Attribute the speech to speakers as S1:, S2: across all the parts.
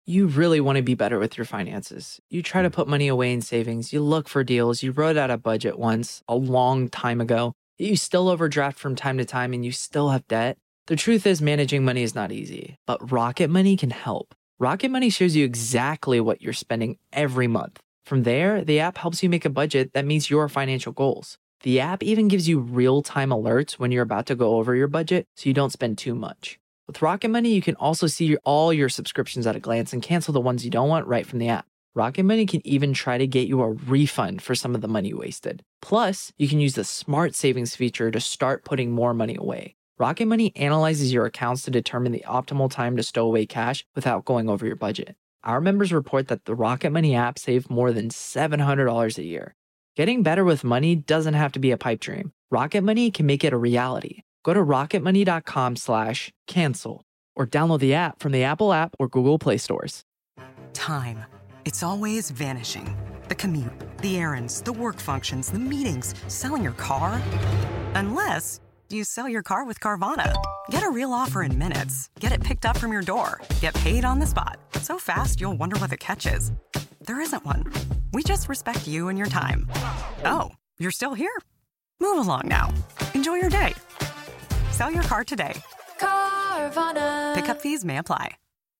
S1: You really want to be better with your finances. You try to put money away in savings, you look for deals, you wrote out a budget once a long time ago, you still overdraft from time to time and you still have debt. The truth is, managing money is not easy, but Rocket Money can help. Rocket Money shows you exactly what you're spending every month. From there, the app helps you make a budget that meets your financial goals. The app even gives you real-time alerts when you're about to go over your budget so you don't spend too much. With Rocket Money, you can also see all your subscriptions at a glance and cancel the ones you don't want right from the app. Rocket Money can even try to get you a refund for some of the money you wasted. Plus, you can use the Smart Savings feature to start putting more money away. Rocket Money analyzes your accounts to determine the optimal time to stow away cash without going over your budget. Our members report that the Rocket Money app saved more than $700 a year. Getting better with money doesn't have to be a pipe dream. Rocket Money can make it a reality. Go to rocketmoney.com/cancel or download the app from the Apple app or Google Play stores.
S2: Time. It's always vanishing. The commute, the errands, the work functions, the meetings, selling your car. Unless you sell your car with Carvana. Get a real offer in minutes. Get it picked up from your door. Get paid on the spot. So fast, you'll wonder what the catch is. There isn't one. We just respect you and your time. Oh, you're still here? Move along now. Enjoy your day. Sell your car today.
S3: Carvana.
S2: Pickup fees may apply.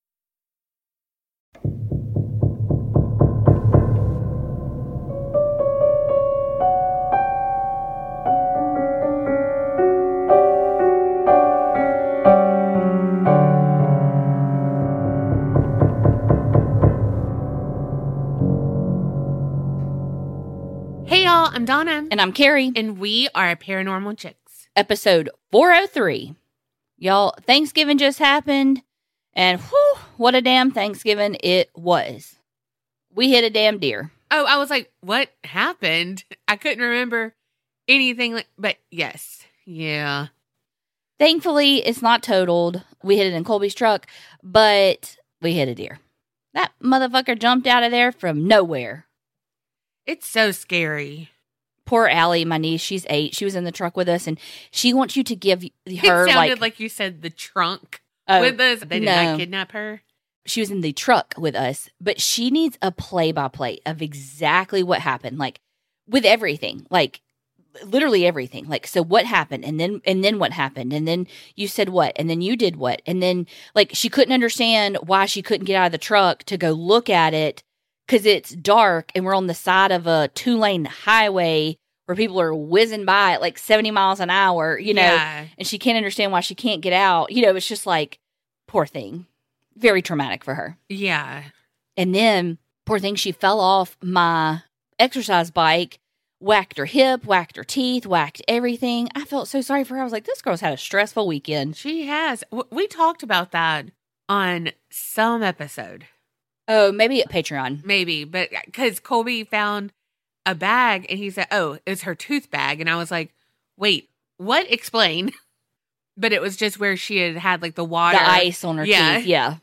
S4: Hey y'all, I'm Donna.
S5: And I'm Carrie.
S4: And we are Paranormal Chicks.
S5: Episode 403. Y'all, Thanksgiving just happened, and whew, what a damn Thanksgiving it was. We hit a damn deer.
S4: Oh, I was like, what happened? I couldn't remember anything, but yes. Yeah.
S5: Thankfully, it's not totaled. We hit it in Colby's truck, but we hit a deer. That motherfucker jumped out of there from nowhere.
S4: It's so scary.
S5: Poor Allie, my niece, she's 8. She was in the truck with us, and she wants you to give her,
S4: it sounded like you said the trunk with us. They did not kidnap her.
S5: She was in the truck with us, but she needs a play-by-play of exactly what happened, like, with everything, like, literally everything. Like, so what happened, and then what happened, and then you said what, and then you did what, and then, like, she couldn't understand why she couldn't get out of the truck to go look at it, because it's dark, and we're on the side of a 2-lane highway where people are whizzing by at like 70 miles an hour, you know, and she can't understand why she can't get out. You know, it's just like, poor thing. Very traumatic for her.
S4: Yeah.
S5: And then, poor thing, she fell off my exercise bike, whacked her hip, whacked her teeth, whacked everything. I felt so sorry for her. I was like, this girl's had a stressful weekend.
S4: She has. We talked about that on some episode.
S5: Oh, maybe Patreon.
S4: Maybe, but because Colby found a bag and he said, oh, it's her tooth bag. And I was like, wait, what? Explain. But it was just where she had like the water.
S5: The ice on her teeth. Yeah.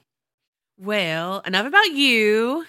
S4: Well, enough about you.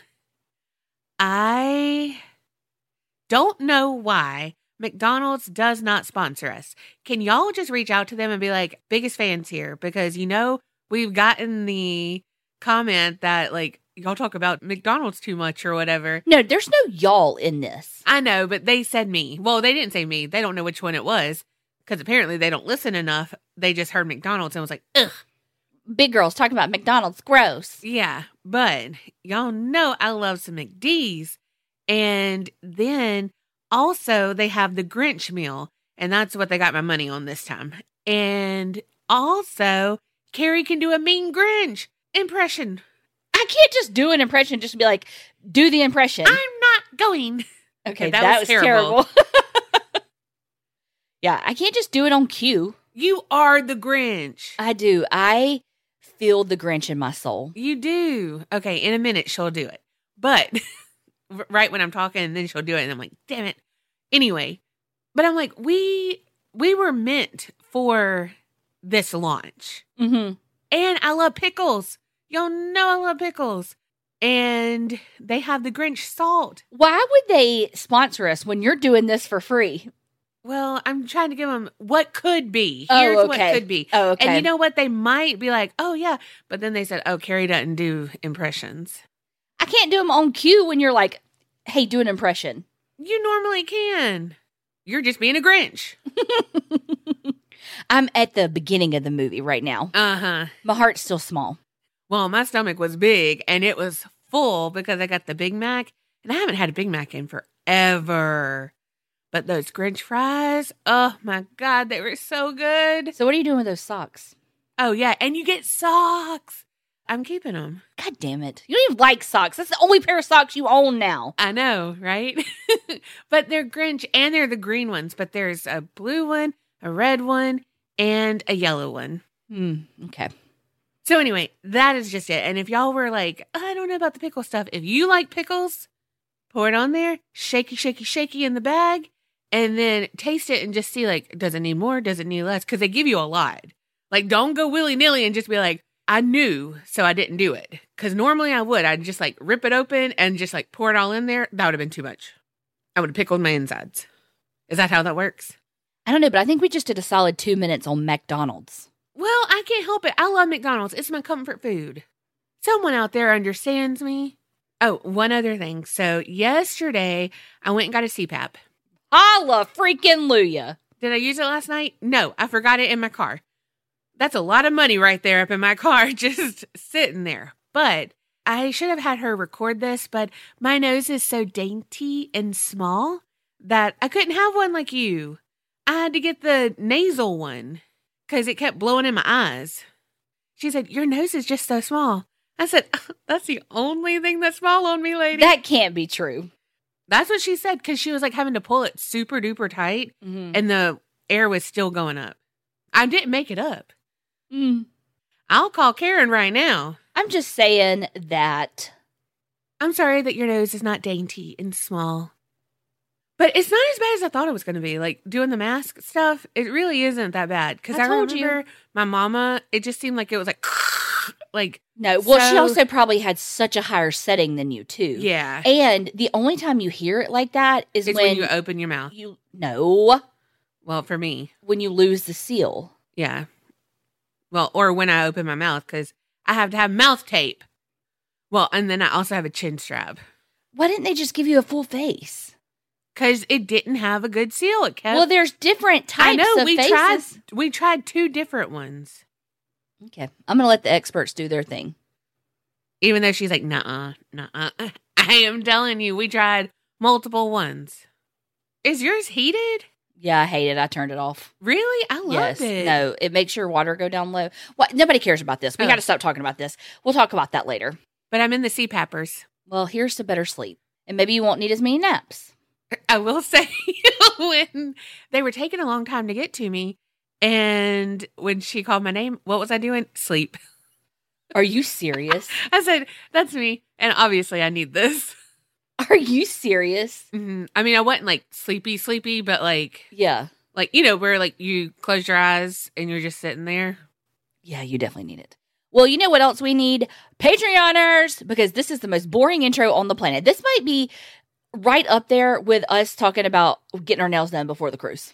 S4: I don't know why McDonald's does not sponsor us. Can y'all just reach out to them and be like, biggest fans here? Because, you know, we've gotten the comment that like, y'all talk about McDonald's too much or whatever.
S5: No, there's no y'all in this.
S4: I know, but they said me. Well, they didn't say me. They don't know which one it was because apparently they don't listen enough. They just heard McDonald's and was like, ugh.
S5: Big girls talking about McDonald's. Gross.
S4: Yeah, but y'all know I love some McD's. And then also they have the Grinch meal. And that's what they got my money on this time. And also, Carrie can do a mean Grinch impression.
S5: I can't just do an impression just to be like, do the impression.
S4: I'm not going.
S5: Okay, that was terrible. Yeah, I can't just do it on cue.
S4: You are the Grinch.
S5: I do. I feel the Grinch in my soul.
S4: You do. Okay, in a minute she'll do it. But right when I'm talking, and then she'll do it, and I'm like, damn it. Anyway, but I'm like, we were meant for this launch.
S5: Mm-hmm.
S4: And I love pickles. Y'all know I love pickles. And they have the Grinch salt.
S5: Why would they sponsor us when you're doing this for free?
S4: Well, I'm trying to give them what could be.
S5: Oh,
S4: Here's what
S5: okay.
S4: could be.
S5: Oh, okay.
S4: And you know what? They might be like, oh, yeah. But then they said, oh, Carrie doesn't do impressions.
S5: I can't do them on cue when you're like, hey, do an impression.
S4: You normally can. You're just being a Grinch.
S5: I'm at the beginning of the movie right now.
S4: Uh-huh.
S5: My heart's still small.
S4: Well, my stomach was big and it was full because I got the Big Mac. And I haven't had a Big Mac in forever. But those Grinch fries, oh my God, they were so good.
S5: So what are you doing with those socks?
S4: Oh, yeah. And you get socks. I'm keeping them.
S5: God damn it. You don't even like socks. That's the only pair of socks you own now.
S4: I know, right? But they're Grinch and they're the green ones. But there's a blue one, a red one, and a yellow one.
S5: Okay.
S4: So anyway, that is just it. And if y'all were like, I don't know about the pickle stuff. If you like pickles, pour it on there, shaky, shaky, shaky in the bag, and then taste it and just see, like, does it need more? Does it need less? Because they give you a lot. Like, don't go willy-nilly and just be like, I knew, so I didn't do it. Because normally I would. I'd just, like, rip it open and just, like, pour it all in there. That would have been too much. I would have pickled my insides. Is that how that works?
S5: I don't know, but I think we just did a solid 2 minutes on McDonald's.
S4: Well, I can't help it. I love McDonald's. It's my comfort food. Someone out there understands me. Oh, one other thing. So yesterday, I went and got a CPAP.
S5: Holla freaking Luya.
S4: Did I use it last night? No, I forgot it in my car. That's a lot of money right there up in my car, just sitting there. But I should have had her record this, but my nose is so dainty and small that I couldn't have one like you. I had to get the nasal one because it kept blowing in my eyes. She said, your nose is just so small. I said, that's the only thing that's small on me, lady.
S5: That can't be true.
S4: That's what she said because she was like having to pull it super duper tight and the air was still going up. I didn't make it up. I'll call Karen right now.
S5: I'm just saying that.
S4: I'm sorry that your nose is not dainty and small. But it's not as bad as I thought it was going to be. Like doing the mask stuff, it really isn't that bad. Because I remember my mama, it just seemed like it was like
S5: no. Well, she also probably had such a higher setting than you too.
S4: Yeah.
S5: And the only time you hear it like that is when
S4: you open your mouth.
S5: No.
S4: Well, for me,
S5: when you lose the seal.
S4: Yeah. Well, or when I open my mouth because I have to have mouth tape. Well, and then I also have a chin strap.
S5: Why didn't they just give you a full face?
S4: Because it didn't have a good seal. It kept.
S5: Well, there's different types of faces.
S4: We tried 2 different ones.
S5: Okay. I'm going to let the experts do their thing.
S4: Even though she's like, nuh-uh. I am telling you, we tried multiple ones. Is yours heated?
S5: Yeah, I hate it. I turned it off.
S4: Really? I loved it.
S5: No, it makes your water go down low. What? Nobody cares about this. We got to stop talking about this. We'll talk about that later.
S4: But I'm in the CPAPers.
S5: Well, here's to better sleep. And maybe you won't need as many naps.
S4: I will say, when they were taking a long time to get to me, and when she called my name, what was I doing? Sleep.
S5: Are you serious?
S4: I said, that's me. And obviously I need this.
S5: Are you serious?
S4: Mm-hmm. I mean, I wasn't like sleepy, but like,
S5: yeah.
S4: Like, you know, where like you close your eyes and you're just sitting there.
S5: Yeah, you definitely need it. Well, you know what else we need? Patreoners, because this is the most boring intro on the planet. This might be right up there with us talking about getting our nails done before the cruise.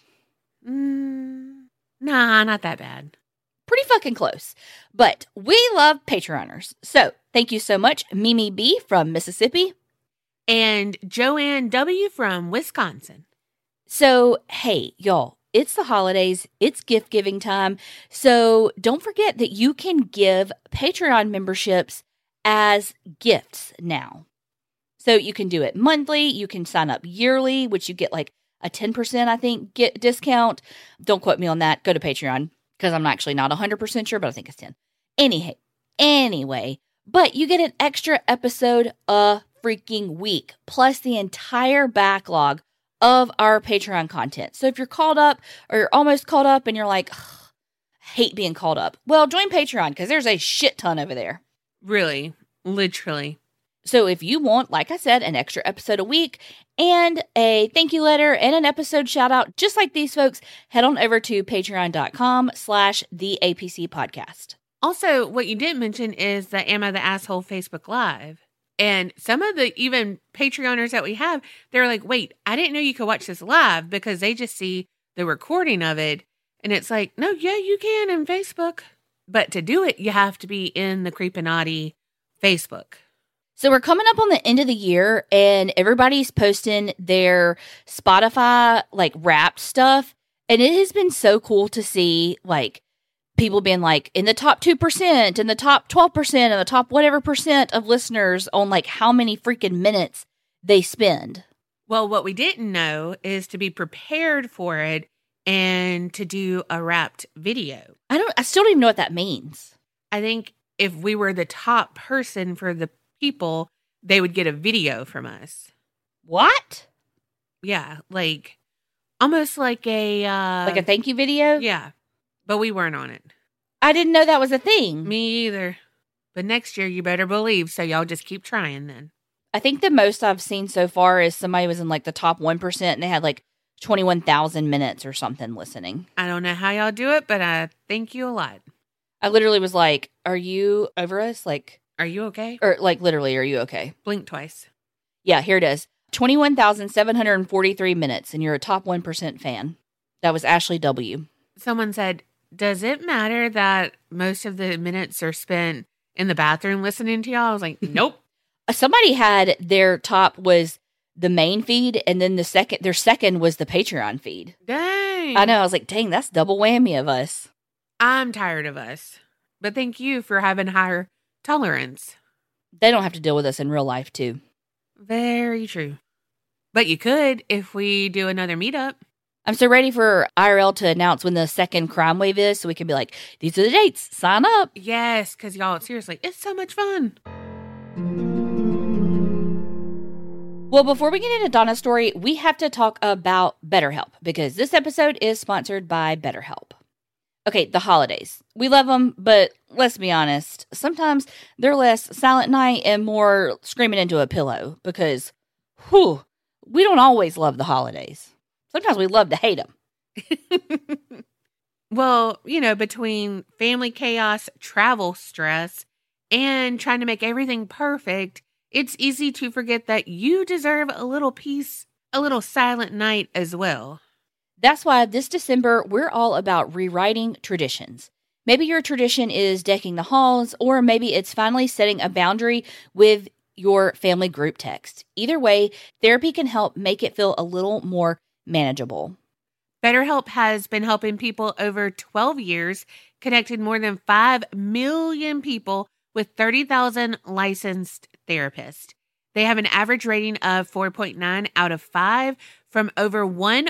S4: Nah, not that bad.
S5: Pretty fucking close. But we love Patreoners. So thank you so much, Mimi B from Mississippi.
S4: And Joanne W from Wisconsin.
S5: So, hey, y'all, it's the holidays. It's gift giving time. So don't forget that you can give Patreon memberships as gifts now. So you can do it monthly. You can sign up yearly, which you get like a 10%, I think, get discount. Don't quote me on that. Go to Patreon because I'm actually not 100% sure, but I think it's 10. Anyway, but you get an extra episode a freaking week, plus the entire backlog of our Patreon content. So if you're caught up or you're almost caught up and you're like, hate being caught up, well, join Patreon because there's a shit ton over there.
S4: Really, literally.
S5: So if you want, like I said, an extra episode a week and a thank you letter and an episode shout out, just like these folks, head on over to patreon.com/the APC podcast.
S4: Also, what you didn't mention is the Am I the Asshole Facebook Live. And some of the even Patreoners that we have, they're like, wait, I didn't know you could watch this live because they just see the recording of it. And it's like, no, yeah, you can in Facebook. But to do it, you have to be in the Creepinati Facebook.
S5: So we're coming up on the end of the year, and everybody's posting their Spotify, like, Wrapped stuff. And it has been so cool to see, like, people being, like, in the top 2%, in the top 12%, and the top whatever percent of listeners on, like, how many freaking minutes they spend.
S4: Well, what we didn't know is to be prepared for it and to do a Wrapped video.
S5: I still don't even know what that means.
S4: I think if we were the top person for the people, they would get a video from us.
S5: What?
S4: Yeah, like almost like a
S5: Like a thank you video?
S4: Yeah, but we weren't on it.
S5: I didn't know that was a thing.
S4: Me either. But next year, you better believe. So y'all just keep trying then.
S5: I think the most I've seen so far is somebody was in like the top 1% and they had like 21,000 minutes or something listening.
S4: I don't know how y'all do it, but I thank you a lot.
S5: I literally was like, are you over us? Like,
S4: Are you okay?
S5: or like literally, are you okay?
S4: Blink twice.
S5: Yeah, here it is. 21,743 minutes, and you're a top 1% fan. That was Ashley W.
S4: Someone said, does it matter that most of the minutes are spent in the bathroom listening to y'all? I was like, nope.
S5: Somebody had their top was the main feed, and then their second was the Patreon feed.
S4: Dang.
S5: I know. I was like, dang, that's double whammy of us.
S4: I'm tired of us. But thank you for having higher tolerance.
S5: They don't have to deal with us in real life, too.
S4: Very true. But you could if we do another meetup.
S5: I'm so ready for IRL to announce when the second crime wave is, so we can be like, these are the dates. Sign up.
S4: Yes, because y'all, seriously, it's so much fun.
S5: Well, before we get into Donna's story, we have to talk about BetterHelp, because this episode is sponsored by BetterHelp. Okay, the holidays. We love them, but let's be honest. Sometimes they're less Silent Night and more screaming into a pillow, because, we don't always love the holidays. Sometimes we love to hate them.
S4: Well, between family chaos, travel stress, and trying to make everything perfect, it's easy to forget that you deserve a little peace, a little silent night as well.
S5: That's why this December, we're all about rewriting traditions. Maybe your tradition is decking the halls, or maybe it's finally setting a boundary with your family group text. Either way, therapy can help make it feel a little more manageable.
S4: BetterHelp has been helping people over 12 years, connected more than 5 million people with 30,000 licensed therapists. They have an average rating of 4.9 out of 5 from over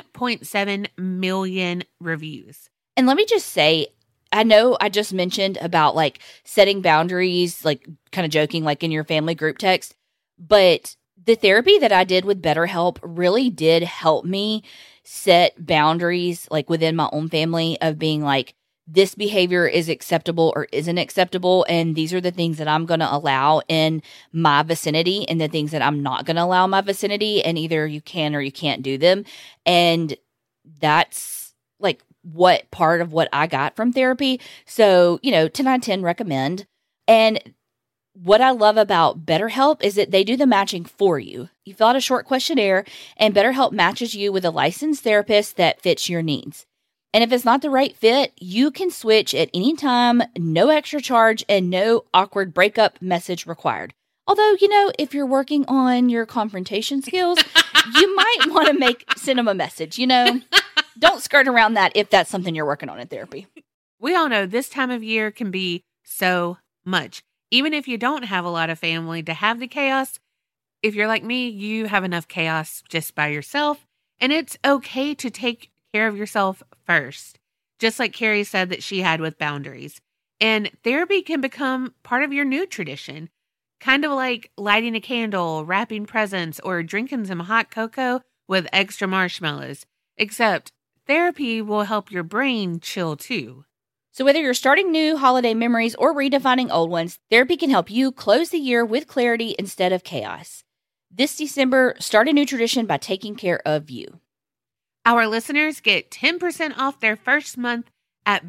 S4: 1.7 million reviews.
S5: And let me just say, I know I just mentioned about like setting boundaries, like kind of joking, like in your family group text, but the therapy that I did with BetterHelp really did help me set boundaries like within my own family of being like, this behavior is acceptable or isn't acceptable, and these are the things that I'm going to allow in my vicinity and the things that I'm not going to allow in my vicinity, and either you can or you can't do them. And that's like what part of what I got from therapy. So, 10 out of 10 recommend. And what I love about BetterHelp is that they do the matching for you. You fill out a short questionnaire, and BetterHelp matches you with a licensed therapist that fits your needs. And if it's not the right fit, you can switch at any time, no extra charge, and no awkward breakup message required. Although, if you're working on your confrontation skills, you might want to send them a message, Don't skirt around that if that's something you're working on in therapy.
S4: We all know this time of year can be so much. Even if you don't have a lot of family to have the chaos, if you're like me, you have enough chaos just by yourself. And it's okay to take care of yourself first, just like Carrie said that she had with boundaries. And therapy can become part of your new tradition, kind of like lighting a candle, wrapping presents, or drinking some hot cocoa with extra marshmallows. Except therapy will help your brain chill too.
S5: So whether you're starting new holiday memories or redefining old ones, therapy can help you close the year with clarity instead of chaos. This December, start a new tradition by taking care of you.
S4: Our listeners get 10% off their first month at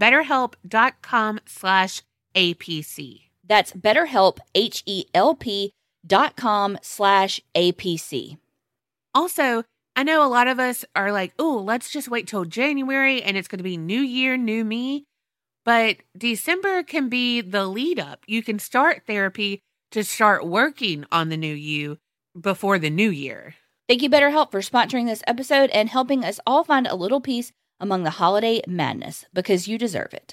S4: BetterHelp.com/APC.
S5: That's BetterHelp, HELP.com/APC.
S4: Also, I know a lot of us are like, oh, let's just wait till January and it's going to be new year, new me. But December can be the lead up. You can start therapy to start working on the new you before the new year.
S5: Thank you, BetterHelp, for sponsoring this episode and helping us all find a little peace among the holiday madness, because you deserve it.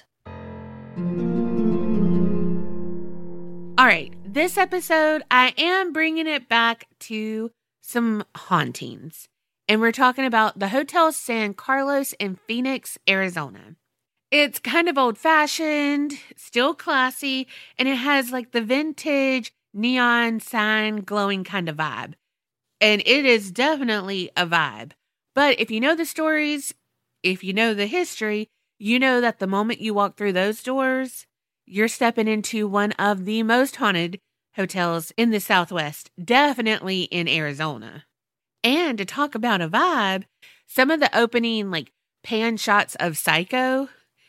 S4: All right, this episode, I am bringing it back to some hauntings. And we're talking about the Hotel San Carlos in Phoenix, Arizona. It's kind of old-fashioned, still classy, and it has like the vintage neon sign glowing kind of vibe. And it is definitely a vibe. But if you know the stories, if you know the history, you know that the moment you walk through those doors, you're stepping into one of the most haunted hotels in the Southwest, definitely in Arizona. And to talk about a vibe, some of the opening like pan shots of Psycho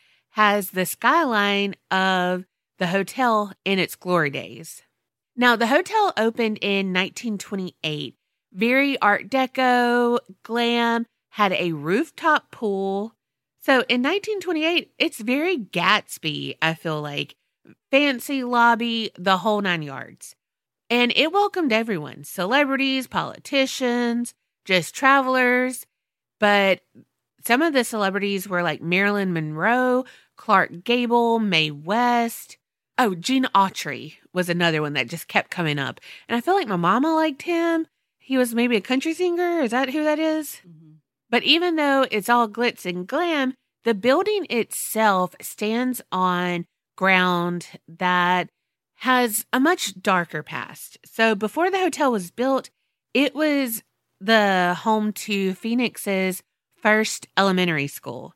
S4: has the skyline of the hotel in its glory days. Now, the hotel opened in 1928. Very Art Deco, glam, had a rooftop pool. So in 1928, it's very Gatsby, I feel like. Fancy lobby, the whole 9 yards. And it welcomed everyone, celebrities, politicians, just travelers. But some of the celebrities were like Marilyn Monroe, Clark Gable, Mae West. Oh, Gene Autry was another one that just kept coming up. And I feel like my mama liked him. He was maybe a country singer. Is that who that is? Mm-hmm. But even though it's all glitz and glam, the building itself stands on ground that has a much darker past. So before the hotel was built, it was the home to Phoenix's first elementary school.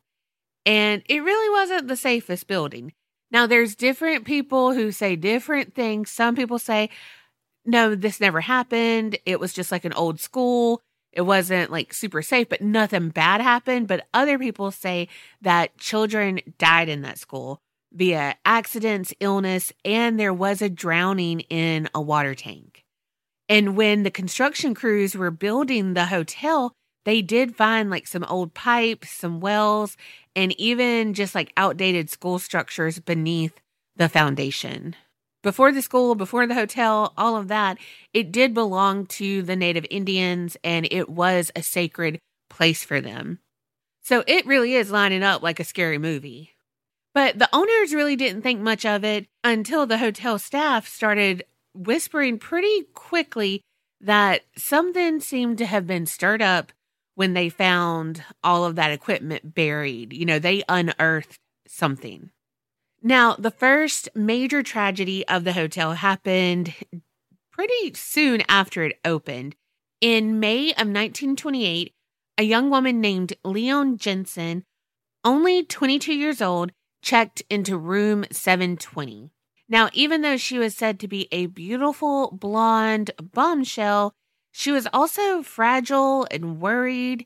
S4: And it really wasn't the safest building. Now, there's different people who say different things. Some people say, no, this never happened. It was just like an old school. It wasn't like super safe, but nothing bad happened. But other people say that children died in that school via accidents, illness, and there was a drowning in a water tank. And when the construction crews were building the hotel, they did find like some old pipes, some wells, and even just like outdated school structures beneath the foundation. Before the school, before the hotel, all of that, it did belong to the Native Indians, and it was a sacred place for them. So it really is lining up like a scary movie. But the owners really didn't think much of it until the hotel staff started whispering pretty quickly that something seemed to have been stirred up when they found all of that equipment buried. You know, they unearthed something. Now, the first major tragedy of the hotel happened pretty soon after it opened. In May of 1928, a young woman named Leon Jensen, only 22 years old, checked into room 720. Now, even though she was said to be a beautiful blonde bombshell, she was also fragile and worried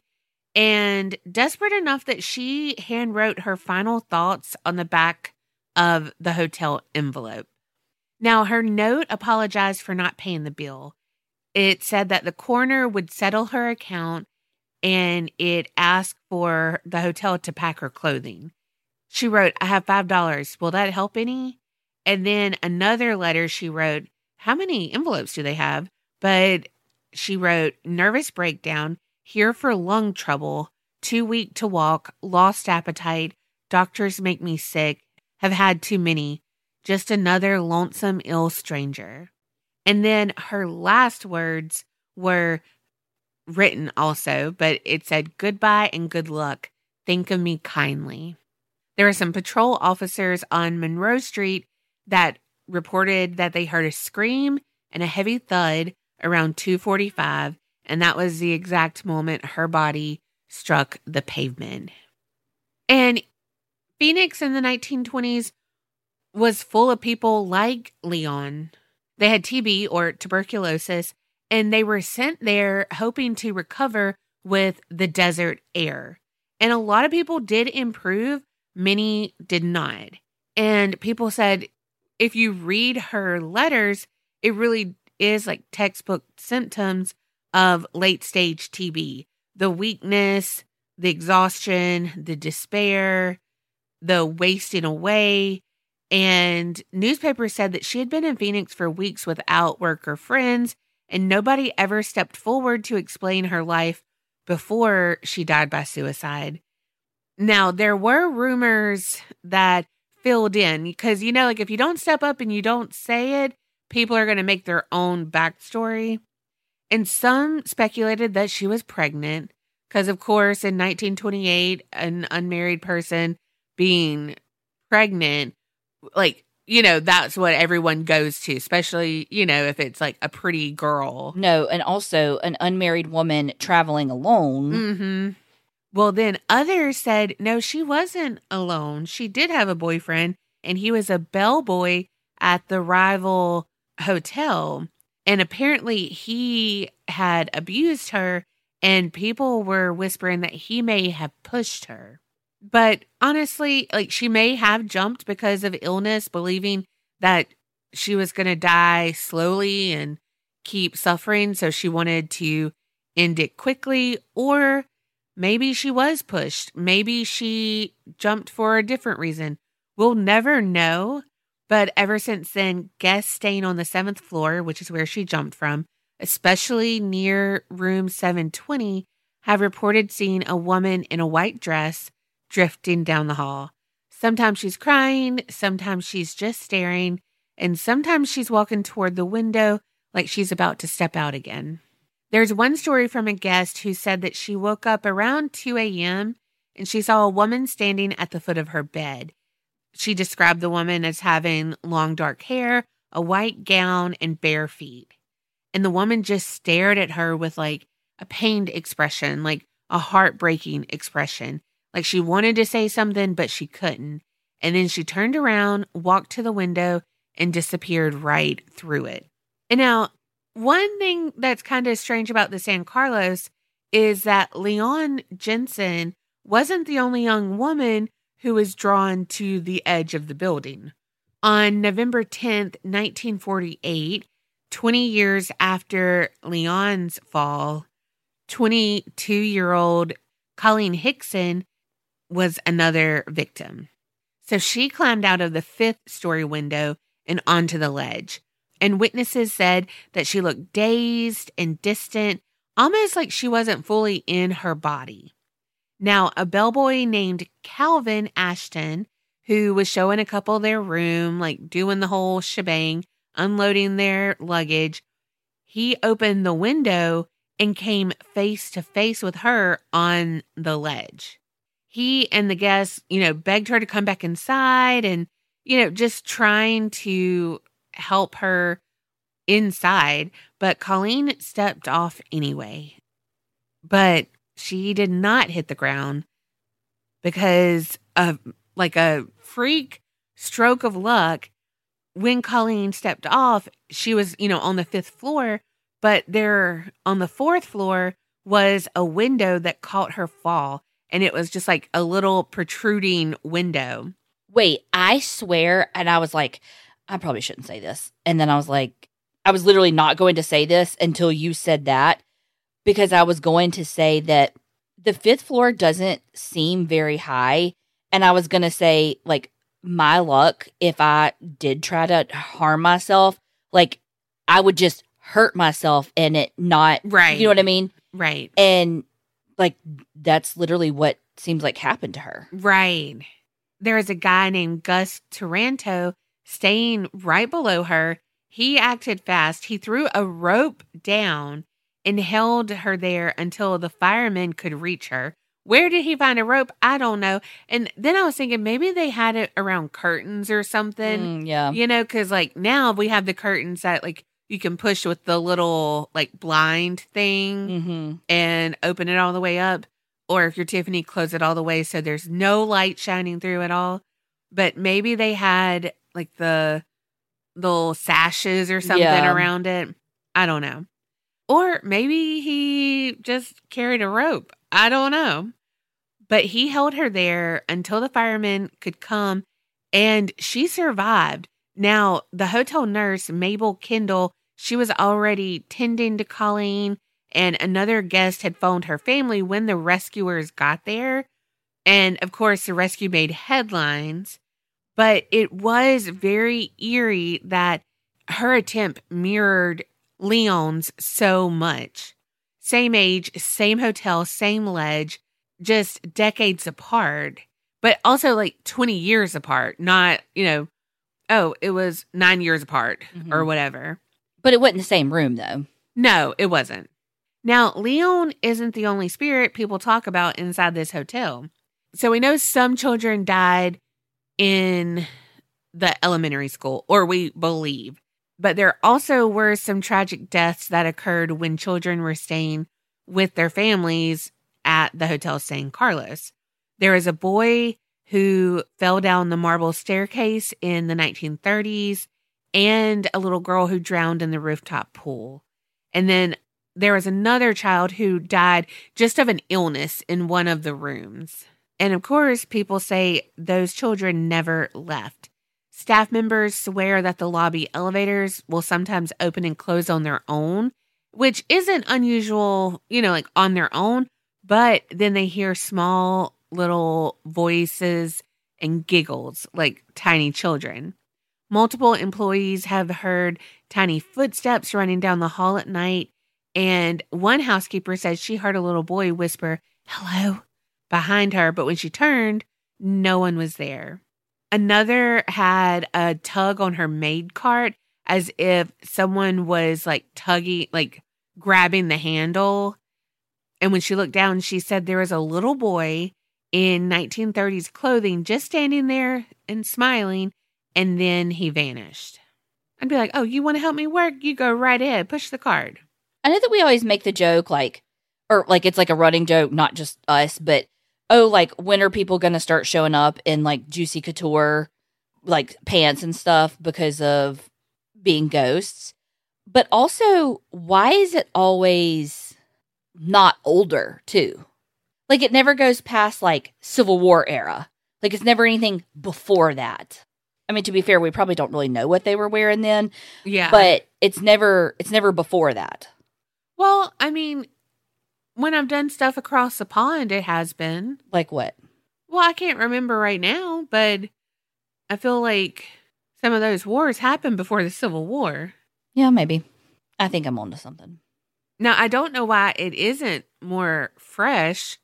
S4: and desperate enough that she handwrote her final thoughts on the back of the hotel envelope. Now, her note apologized for not paying the bill. It said that the coroner would settle her account, and it asked for the hotel to pack her clothing. She wrote, "I have $5. Will that help any?" And then another letter she wrote, how many envelopes do they have? But she wrote, "Nervous breakdown, here for lung trouble, too weak to walk, lost appetite, doctors make me sick, have had too many, just another lonesome ill stranger." And then her last words were written also, but it said, "Goodbye and good luck. Think of me kindly." There were some patrol officers on Monroe Street that reported that they heard a scream and a heavy thud around 2:45, and that was the exact moment her body struck the pavement. And Phoenix in the 1920s was full of people like Leon. They had TB or tuberculosis, and they were sent there hoping to recover with the desert air. And a lot of people did improve, many did not. And people said, if you read her letters, it really is like textbook symptoms of late stage TB. the weakness, the exhaustion, the despair, the wasting away. And newspapers said that she had been in Phoenix for weeks without work or friends, and nobody ever stepped forward to explain her life before she died by suicide. Now, there were rumors that filled in because, like if you don't step up and you don't say it, people are going to make their own backstory. And some speculated that she was pregnant because, of course, in 1928, an unmarried person being pregnant, that's what everyone goes to, especially, if it's like a pretty girl.
S5: No, and also an unmarried woman traveling alone.
S4: Mm-hmm. Well, then others said, no, she wasn't alone. She did have a boyfriend, and he was a bellboy at the rival hotel. And apparently he had abused her, and people were whispering that he may have pushed her. But honestly, she may have jumped because of illness, believing that she was going to die slowly and keep suffering. So she wanted to end it quickly. Or maybe she was pushed. Maybe she jumped for a different reason. We'll never know. But ever since then, guests staying on the 7th floor, which is where she jumped from, especially near room 720, have reported seeing a woman in a white dress drifting down the hall. Sometimes she's crying, sometimes she's just staring, and sometimes she's walking toward the window like she's about to step out again. There's one story from a guest who said that she woke up around 2 a.m. and she saw a woman standing at the foot of her bed. She described the woman as having long dark hair, a white gown, and bare feet. And the woman just stared at her with a pained expression, like a heartbreaking expression. Like she wanted to say something, but she couldn't. And then she turned around, walked to the window, and disappeared right through it. And now, one thing that's kind of strange about the San Carlos is that Leon Jensen wasn't the only young woman who was drawn to the edge of the building. On November 10th, 1948, 20 years after Leon's fall, 22-year-old Colleen Hickson was another victim. So she climbed out of the 5th-story window and onto the ledge. And witnesses said that she looked dazed and distant, almost like she wasn't fully in her body. Now, a bellboy named Calvin Ashton, who was showing a couple their room, doing the whole shebang, unloading their luggage, he opened the window and came face to face with her on the ledge. He and the guests, begged her to come back inside and, just trying to help her inside. But Colleen stepped off anyway. But she did not hit the ground because of a freak stroke of luck. When Colleen stepped off, she was, on the 5th floor, but there on the 4th floor was a window that caught her fall. And it was just a little protruding window.
S5: Wait, I swear. And I was like, I probably shouldn't say this. And then I was like, I was literally not going to say this until you said that, because I was going to say that the 5th floor doesn't seem very high. And I was going to say, my luck, if I did try to harm myself, I would just hurt myself and it not,
S4: right.
S5: You know what I mean?
S4: Right.
S5: And that's literally what seems like happened to her.
S4: Right. There was a guy named Gus Taranto staying right below her. He acted fast. He threw a rope down and held her there until the firemen could reach her. Where did he find a rope? I don't know. And then I was thinking maybe they had it around curtains or something.
S5: Yeah.
S4: Because now we have the curtains that you can push with the little blind thing and open it all the way up. Or if you're Tiffany, close it all the way so there's no light shining through at all. But maybe they had the little sashes or something around it. I don't know. Or maybe he just carried a rope. I don't know. But he held her there until the firemen could come, and she survived. Now, the hotel nurse, Mabel Kendall, she was already tending to Colleen, and another guest had phoned her family when the rescuers got there. And of course, the rescue made headlines, but it was very eerie that her attempt mirrored Leon's so much. Same age, same hotel, same ledge, just decades apart, but also like 20 years apart, not, oh, it was 9 years apart or whatever.
S5: But it wasn't the same room, though.
S4: No, it wasn't. Now, Leon isn't the only spirit people talk about inside this hotel. So we know some children died in the elementary school, or we believe. But there also were some tragic deaths that occurred when children were staying with their families at the Hotel San Carlos. There was a boy who fell down the marble staircase in the 1930s, and a little girl who drowned in the rooftop pool. And then there was another child who died just of an illness in one of the rooms. And of course, people say those children never left. Staff members swear that the lobby elevators will sometimes open and close on their own, which isn't unusual, like on their own, but then they hear small little voices and giggles like tiny children. Multiple employees have heard tiny footsteps running down the hall at night, and one housekeeper said she heard a little boy whisper, "Hello," behind her, but when she turned, no one was there. Another had a tug on her maid cart as if someone was like tugging, like grabbing the handle. And when she looked down, she said there was a little boy in 1930s clothing just standing there and smiling, and then he vanished. I'd be like, oh, you want to help me work? You go right ahead, push the cart.
S5: I know that we always make the joke it's like a running joke, not just us, but when are people going to start showing up in like Juicy Couture, like pants and stuff because of being ghosts? But also, why is it always not older too? Like it never goes past like Civil War era. Like it's never anything before that. I mean, to be fair, we probably don't really know what they were wearing then.
S4: Yeah.
S5: But it's never before that.
S4: Well, I mean, when I've done stuff across the pond, it has been.
S5: Like what?
S4: Well, I can't remember right now, but I feel like some of those wars happened before the Civil War.
S5: Yeah, maybe. I think I'm onto something.
S4: Now, I don't know why it isn't more fresh,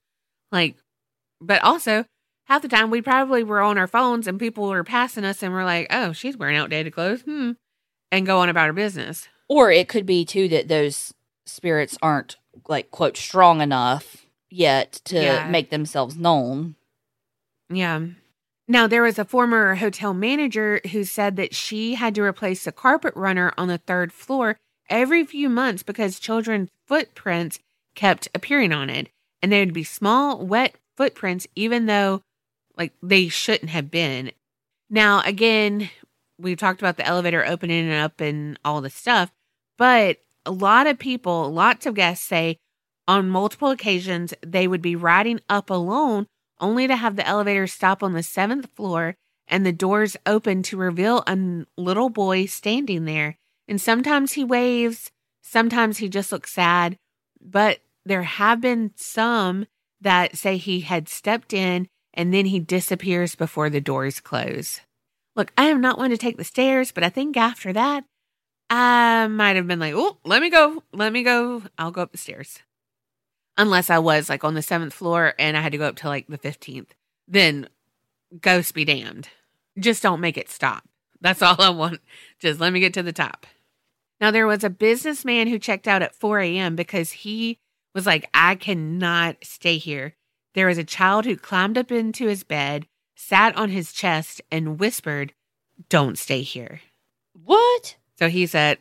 S4: but also half the time we probably were on our phones and people were passing us and we're like, oh, she's wearing outdated clothes, and go on about her business.
S5: Or it could be, too, that those spirits aren't, like, quote, strong enough yet to make themselves known.
S4: Yeah. Now, there was a former hotel manager who said that she had to replace the carpet runner on the third floor every few months because children's footprints kept appearing on it. And there would be small, wet footprints, even though, they shouldn't have been. Now, again, we talked about the elevator opening up and all this stuff, but a lot of people, lots of guests say on multiple occasions they would be riding up alone only to have the elevator stop on the 7th floor and the doors open to reveal a little boy standing there. And sometimes he waves, sometimes he just looks sad, but there have been some that say he had stepped in and then he disappears before the doors close. Look, I am not one to take the stairs, but I think after that, I might have been like, oh, let me go. I'll go up the stairs. Unless I was on the 7th floor and I had to go up to the 15th. Then ghosts be damned. Just don't make it stop. That's all I want. Just let me get to the top. Now, there was a businessman who checked out at 4 a.m. because he was like, I cannot stay here. There was a child who climbed up into his bed, sat on his chest, and whispered, don't stay here.
S5: What?
S4: So he said,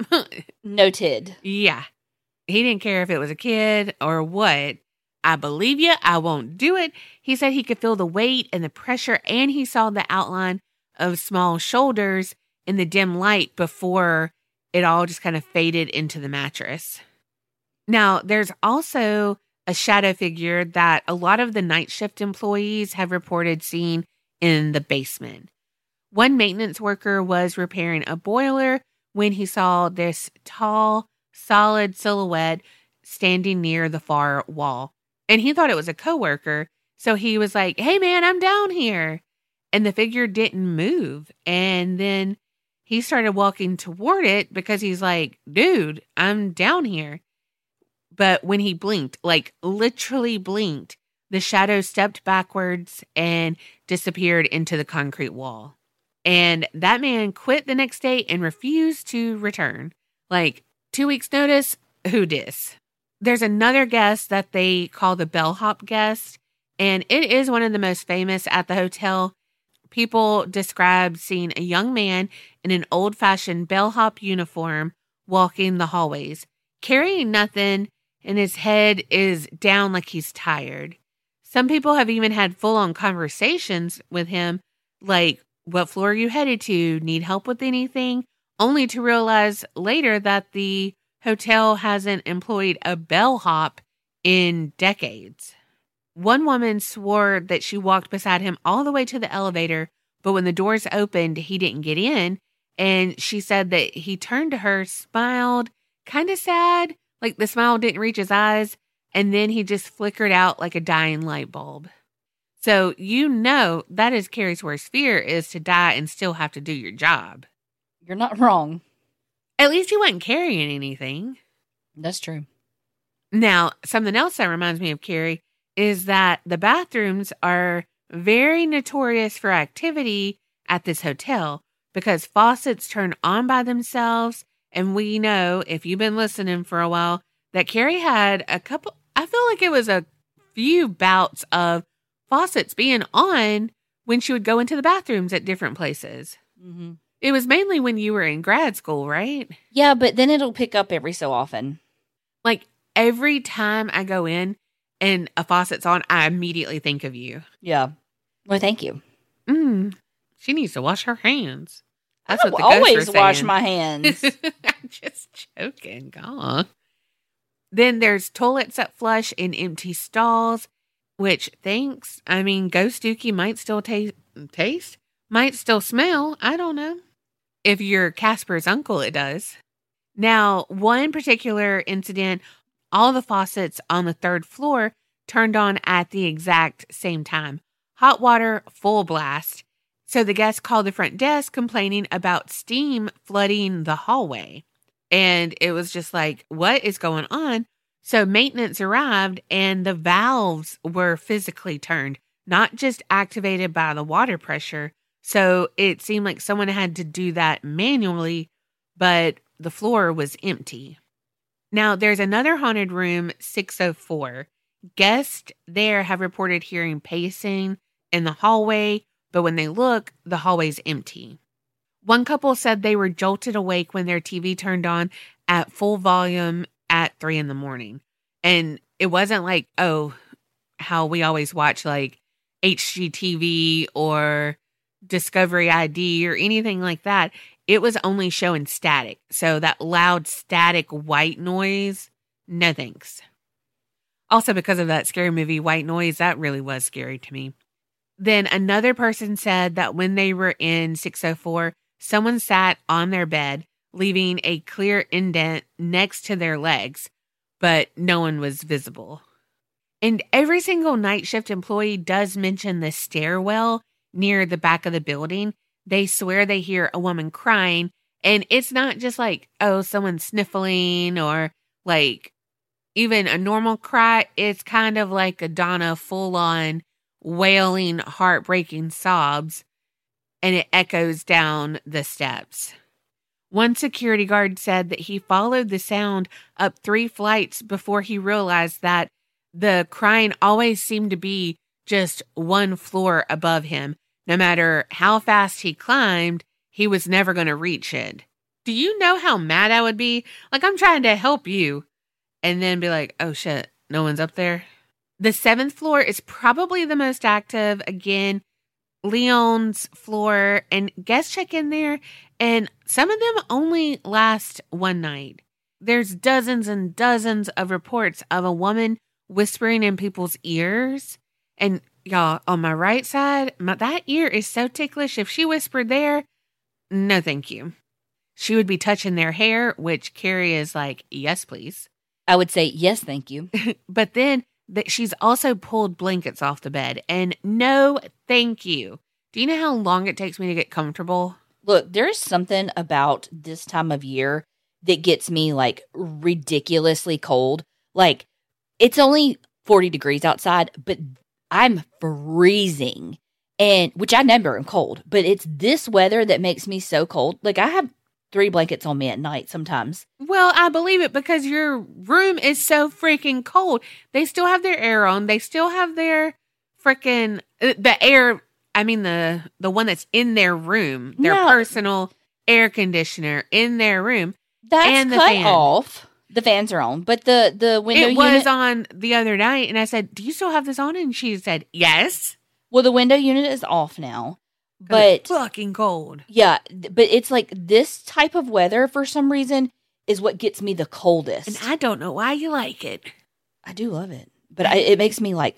S5: noted.
S4: Yeah. He didn't care if it was a kid or what. I believe you. I won't do it. He said he could feel the weight and the pressure, and he saw the outline of small shoulders in the dim light before it all just kind of faded into the mattress. Now, there's also a shadow figure that a lot of the night shift employees have reported seeing in the basement. One maintenance worker was repairing a boiler when he saw this tall, solid silhouette standing near the far wall. And he thought it was a coworker. So he was like, "Hey man, I'm down here." And the figure didn't move. And then he started walking toward it because he's like, "Dude, I'm down here." But when he blinked, like literally blinked, the shadow stepped backwards and disappeared into the concrete wall. And that man quit the next day and refused to return. Like 2 weeks notice, who dis? There's another guest that they call the bellhop guest. And it is one of the most famous at the hotel. People describe seeing a young man in an old-fashioned bellhop uniform walking the hallways, carrying nothing, and his head is down like he's tired. Some people have even had full-on conversations with him, like, "What floor are you headed to? Need help with anything?" Only to realize later that the hotel hasn't employed a bellhop in decades. One woman swore that she walked beside him all the way to the elevator, but when the doors opened, he didn't get in. And she said that he turned to her, smiled, kind of sad, like the smile didn't reach his eyes, and then he just flickered out like a dying light bulb. So you know that is Carrie's worst fear, is to die and still have to do your job.
S5: You're not wrong.
S4: At least he wasn't carrying anything.
S5: That's true.
S4: Now, something else that reminds me of Carrie is that the bathrooms are very notorious for activity at this hotel because faucets turn on by themselves. And we know, if you've been listening for a while, that Carrie had I feel like it was a few bouts of faucets being on when she would go into the bathrooms at different places.
S5: Mm-hmm.
S4: It was mainly when you were in grad school, right?
S5: Yeah, but then it'll pick up every so often.
S4: Like every time I go in and a faucet's on, I immediately think of you.
S5: Yeah. Well, thank you.
S4: She needs to wash her hands. That's
S5: I
S4: what the ghosts
S5: always
S4: were
S5: wash
S4: saying.
S5: my hands.
S4: I'm just joking. Gone. Then there's toilets that flush in empty stalls, which thanks. I mean, Ghost Dookie might still taste, might still smell. I don't know. If you're Casper's uncle, it does. Now, one particular incident, all the faucets on the third floor turned on at the exact same time. Hot water, full blast. So the guests called the front desk complaining about steam flooding the hallway. And it was just like, what is going on? So maintenance arrived and the valves were physically turned, not just activated by the water pressure. So it seemed like someone had to do that manually, but the floor was empty. Now, there's another haunted room, 604. Guests there have reported hearing pacing in the hallway, but when they look, the hallway's empty. One couple said they were jolted awake when their TV turned on at full volume at 3 a.m. And it wasn't like, oh, how we always watch like HGTV or Discovery ID or anything like that. It was only showing static. So that loud static white noise, no thanks. Also, because of that scary movie, White Noise, that really was scary to me. Then another person said that when they were in 604, someone sat on their bed, leaving a clear indent next to their legs, but no one was visible. And every single night shift employee does mention the stairwell near the back of the building. They swear they hear a woman crying, and it's not just like, oh, someone sniffling or like even a normal cry. It's kind of like a Donna full-on wailing, heartbreaking sobs, and it echoes down the steps. One security guard said that he followed the sound up 3 flights before he realized that the crying always seemed to be just 1 floor above him. No matter how fast he climbed, he was never going to reach it. Do you know how mad I would be? Like, I'm trying to help you. And then be like, oh shit, no one's up there. The 7th floor is probably the most active. Again, Leon's floor, and guests check in there, and some of them only last 1 night. There's dozens and dozens of reports of a woman whispering in people's ears. And y'all, on my right side, that ear is so ticklish. If she whispered there, no thank you. She would be touching their hair, which Carrie is like, yes, please.
S5: I would say, yes, thank you.
S4: But then she's also pulled blankets off the bed. And no, thank you. Do you know how long it takes me to get comfortable?
S5: Look, there's something about this time of year that gets me like ridiculously cold. Like, it's only 40 degrees outside, but I'm freezing. And which I never am cold, but it's this weather that makes me so cold. Like, I have 3 blankets on me at night sometimes.
S4: Well, I believe it because your room is so freaking cold. They still have their air on. They still have their freaking the air. I mean the one that's in their room, their personal air conditioner in their room.
S5: That's
S4: and the
S5: cut
S4: fan.
S5: off. The fans are on, but the window
S4: it was
S5: unit
S4: on the other night, and I said, "Do you still have this on?" And she said, "Yes."
S5: Well, the window unit is off now,
S4: 'Cause
S5: but
S4: it's fucking cold.
S5: yeah, but it's like this type of weather for some reason is what gets me the coldest.
S4: And I don't know why you like it.
S5: I do love it, but it makes me like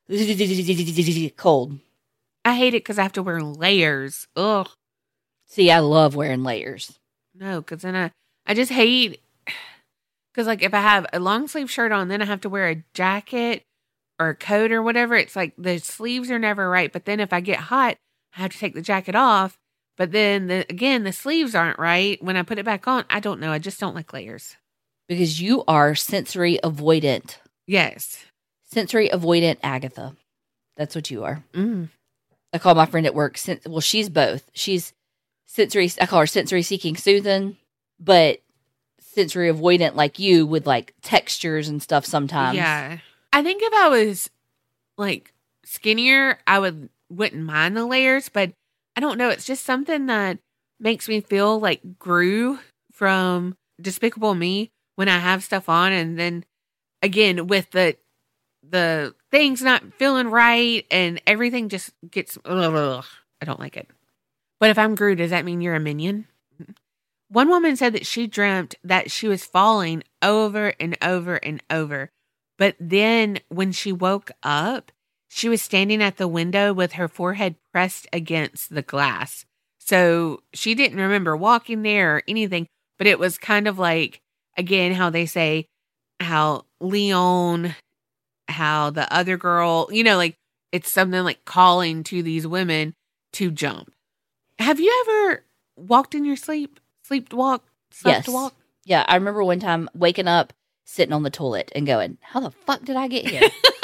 S5: cold.
S4: I hate it because I have to wear layers. Ugh.
S5: See, I love wearing layers.
S4: No, because then I just hate, because like if I have a long sleeve shirt on, then I have to wear a jacket or a coat or whatever. It's like the sleeves are never right. But then if I get hot, I have to take the jacket off. But then again, the sleeves aren't right. When I put it back on, I don't know. I just don't like layers.
S5: Because you are sensory avoidant.
S4: Yes.
S5: Sensory avoidant Agatha. That's what you are.
S4: Mm.
S5: I call my friend at work, well, she's both. She's sensory, I call her sensory seeking Susan, but sensory avoidant like you with like textures and stuff sometimes.
S4: Yeah. I think if I was like skinnier, I wouldn't mind the layers, but I don't know. It's just something that makes me feel like Gru from Despicable Me when I have stuff on. And then again, with the things not feeling right and everything just gets, ugh, I don't like it. But if I'm Gru, does that mean you're a minion? One woman said that she dreamt that she was falling over and over and over. But then when she woke up, she was standing at the window with her forehead pressed against the glass. So she didn't remember walking there or anything, but it was kind of like, again, how they say how Leon, how the other girl, you know, like it's something like calling to these women to jump. Have you ever walked in your sleep? Slept walk?
S5: Yeah, I remember one time waking up, sitting on the toilet and going, how the fuck did I get here?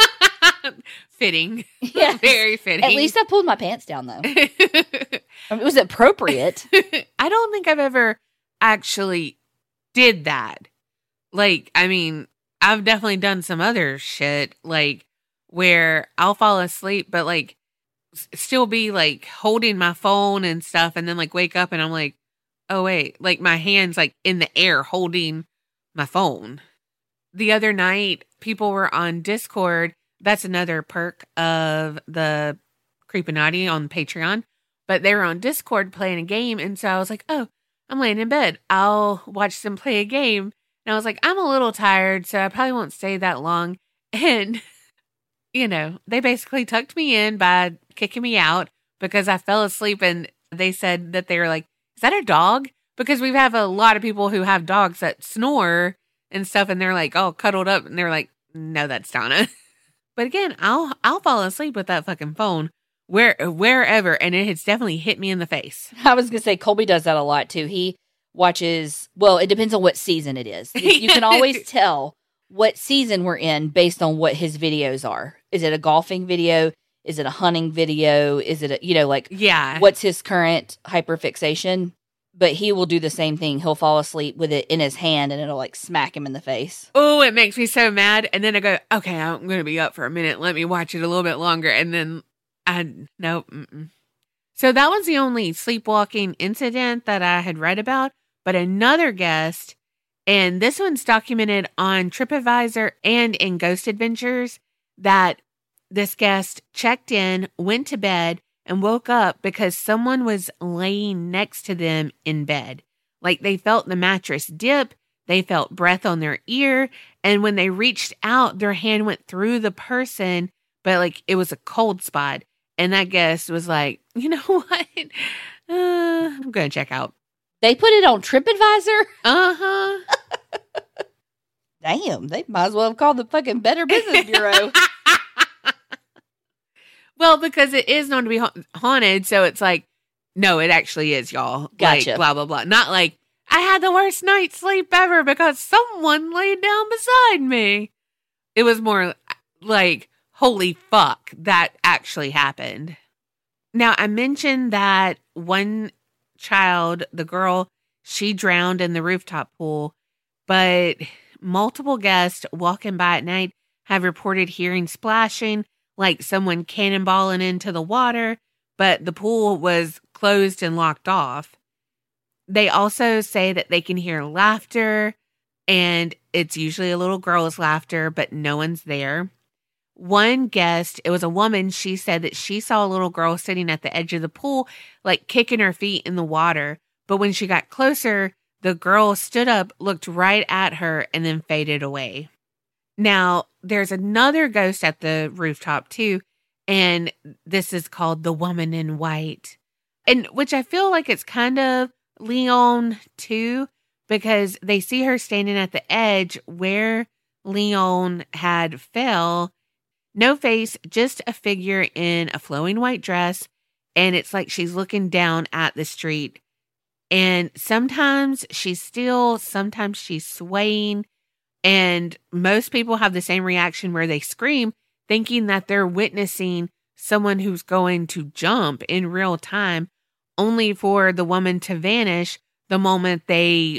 S4: Fitting.
S5: Yes.
S4: Very fitting.
S5: At least I pulled my pants down, though. It was appropriate.
S4: I don't think I've ever actually did that. Like, I mean, I've definitely done some other shit, like, where I'll fall asleep, but, like, still be, like, holding my phone and stuff, and then, like, wake up and I'm like, oh, wait. Like, my hand's, like, in the air holding my phone. The other night, people were on Discord. That's another perk of the Creepinati on Patreon. But they were on Discord playing a game. And so I was like, oh, I'm laying in bed. I'll watch them play a game. And I was like, I'm a little tired, so I probably won't stay that long. And, you know, they basically tucked me in by kicking me out because I fell asleep. And they said that they were like, is that a dog? Because we have a lot of people who have dogs that snore and stuff. And they're like all cuddled up. And they're like, no, that's Donna. But again, I'll fall asleep with that fucking phone wherever, and it has definitely hit me in the face.
S5: I was going to say, Colby does that a lot, too. He watches, well, it depends on what season it is. You can always tell what season we're in based on what his videos are. Is it a golfing video? Is it a hunting video? Is it,
S4: yeah,
S5: what's his current hyperfixation? But he will do the same thing. He'll fall asleep with it in his hand and it'll like smack him in the face.
S4: Oh, it makes me so mad. And then I go, okay, I'm going to be up for a minute. Let me watch it a little bit longer. And then nope. So that was the only sleepwalking incident that I had read about. But another guest, and this one's documented on TripAdvisor and in Ghost Adventures, that this guest checked in, went to bed, and woke up because someone was laying next to them in bed. Like they felt the mattress dip, they felt breath on their ear, and when they reached out, their hand went through the person, but like it was a cold spot. And that guest was like, you know what? I'm going to check out.
S5: They put it on TripAdvisor?
S4: Uh-huh.
S5: Damn, they might as well have called the fucking Better Business Bureau.
S4: Well, because it is known to be haunted, so it's like, no, it actually is, y'all.
S5: Gotcha.
S4: Like, blah, blah, blah. Not like, I had the worst night's sleep ever because someone laid down beside me. It was more like, holy fuck, that actually happened. Now, I mentioned that one child, the girl, she drowned in the rooftop pool, but multiple guests walking by at night have reported hearing splashing, like someone cannonballing into the water, but the pool was closed and locked off. They also say that they can hear laughter, and it's usually a little girl's laughter, but no one's there. One guest, it was a woman, she said that she saw a little girl sitting at the edge of the pool, like kicking her feet in the water. But when she got closer, the girl stood up, looked right at her, and then faded away. Now, there's another ghost at the rooftop too, and this is called the Woman in White. And which I feel like it's kind of Leon too, because they see her standing at the edge where Leon had fell. No face, just a figure in a flowing white dress, and it's like she's looking down at the street. And sometimes she's still, sometimes she's swaying. And most people have the same reaction where they scream, thinking that they're witnessing someone who's going to jump in real time, only for the woman to vanish the moment they,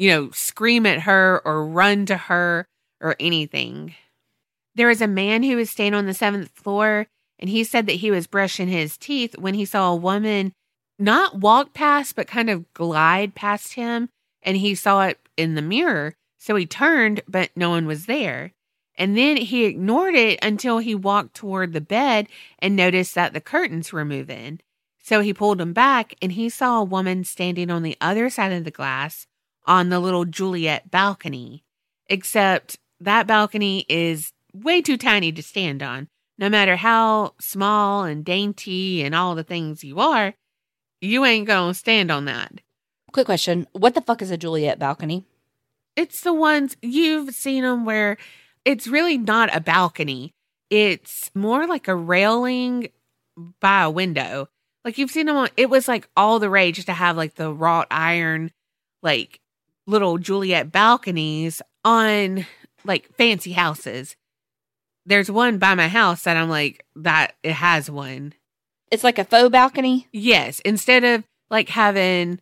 S4: scream at her or run to her or anything. There was a man who was staying on the 7th floor, and he said that he was brushing his teeth when he saw a woman not walk past, but kind of glide past him, and he saw it in the mirror. So he turned, but no one was there. And then he ignored it until he walked toward the bed and noticed that the curtains were moving. So he pulled them back, and he saw a woman standing on the other side of the glass on the little Juliet balcony. Except that balcony is way too tiny to stand on. No matter how small and dainty and all the things you are, you ain't gonna stand on that.
S5: Quick question. What the fuck is a Juliet balcony?
S4: It's the ones, you've seen them where it's really not a balcony. It's more like a railing by a window. Like you've seen them on, it was like all the rage to have like the wrought iron, like little Juliet balconies on like fancy houses. There's one by my house that I'm like, that it has one.
S5: It's like a faux balcony?
S4: Yes. Instead of like having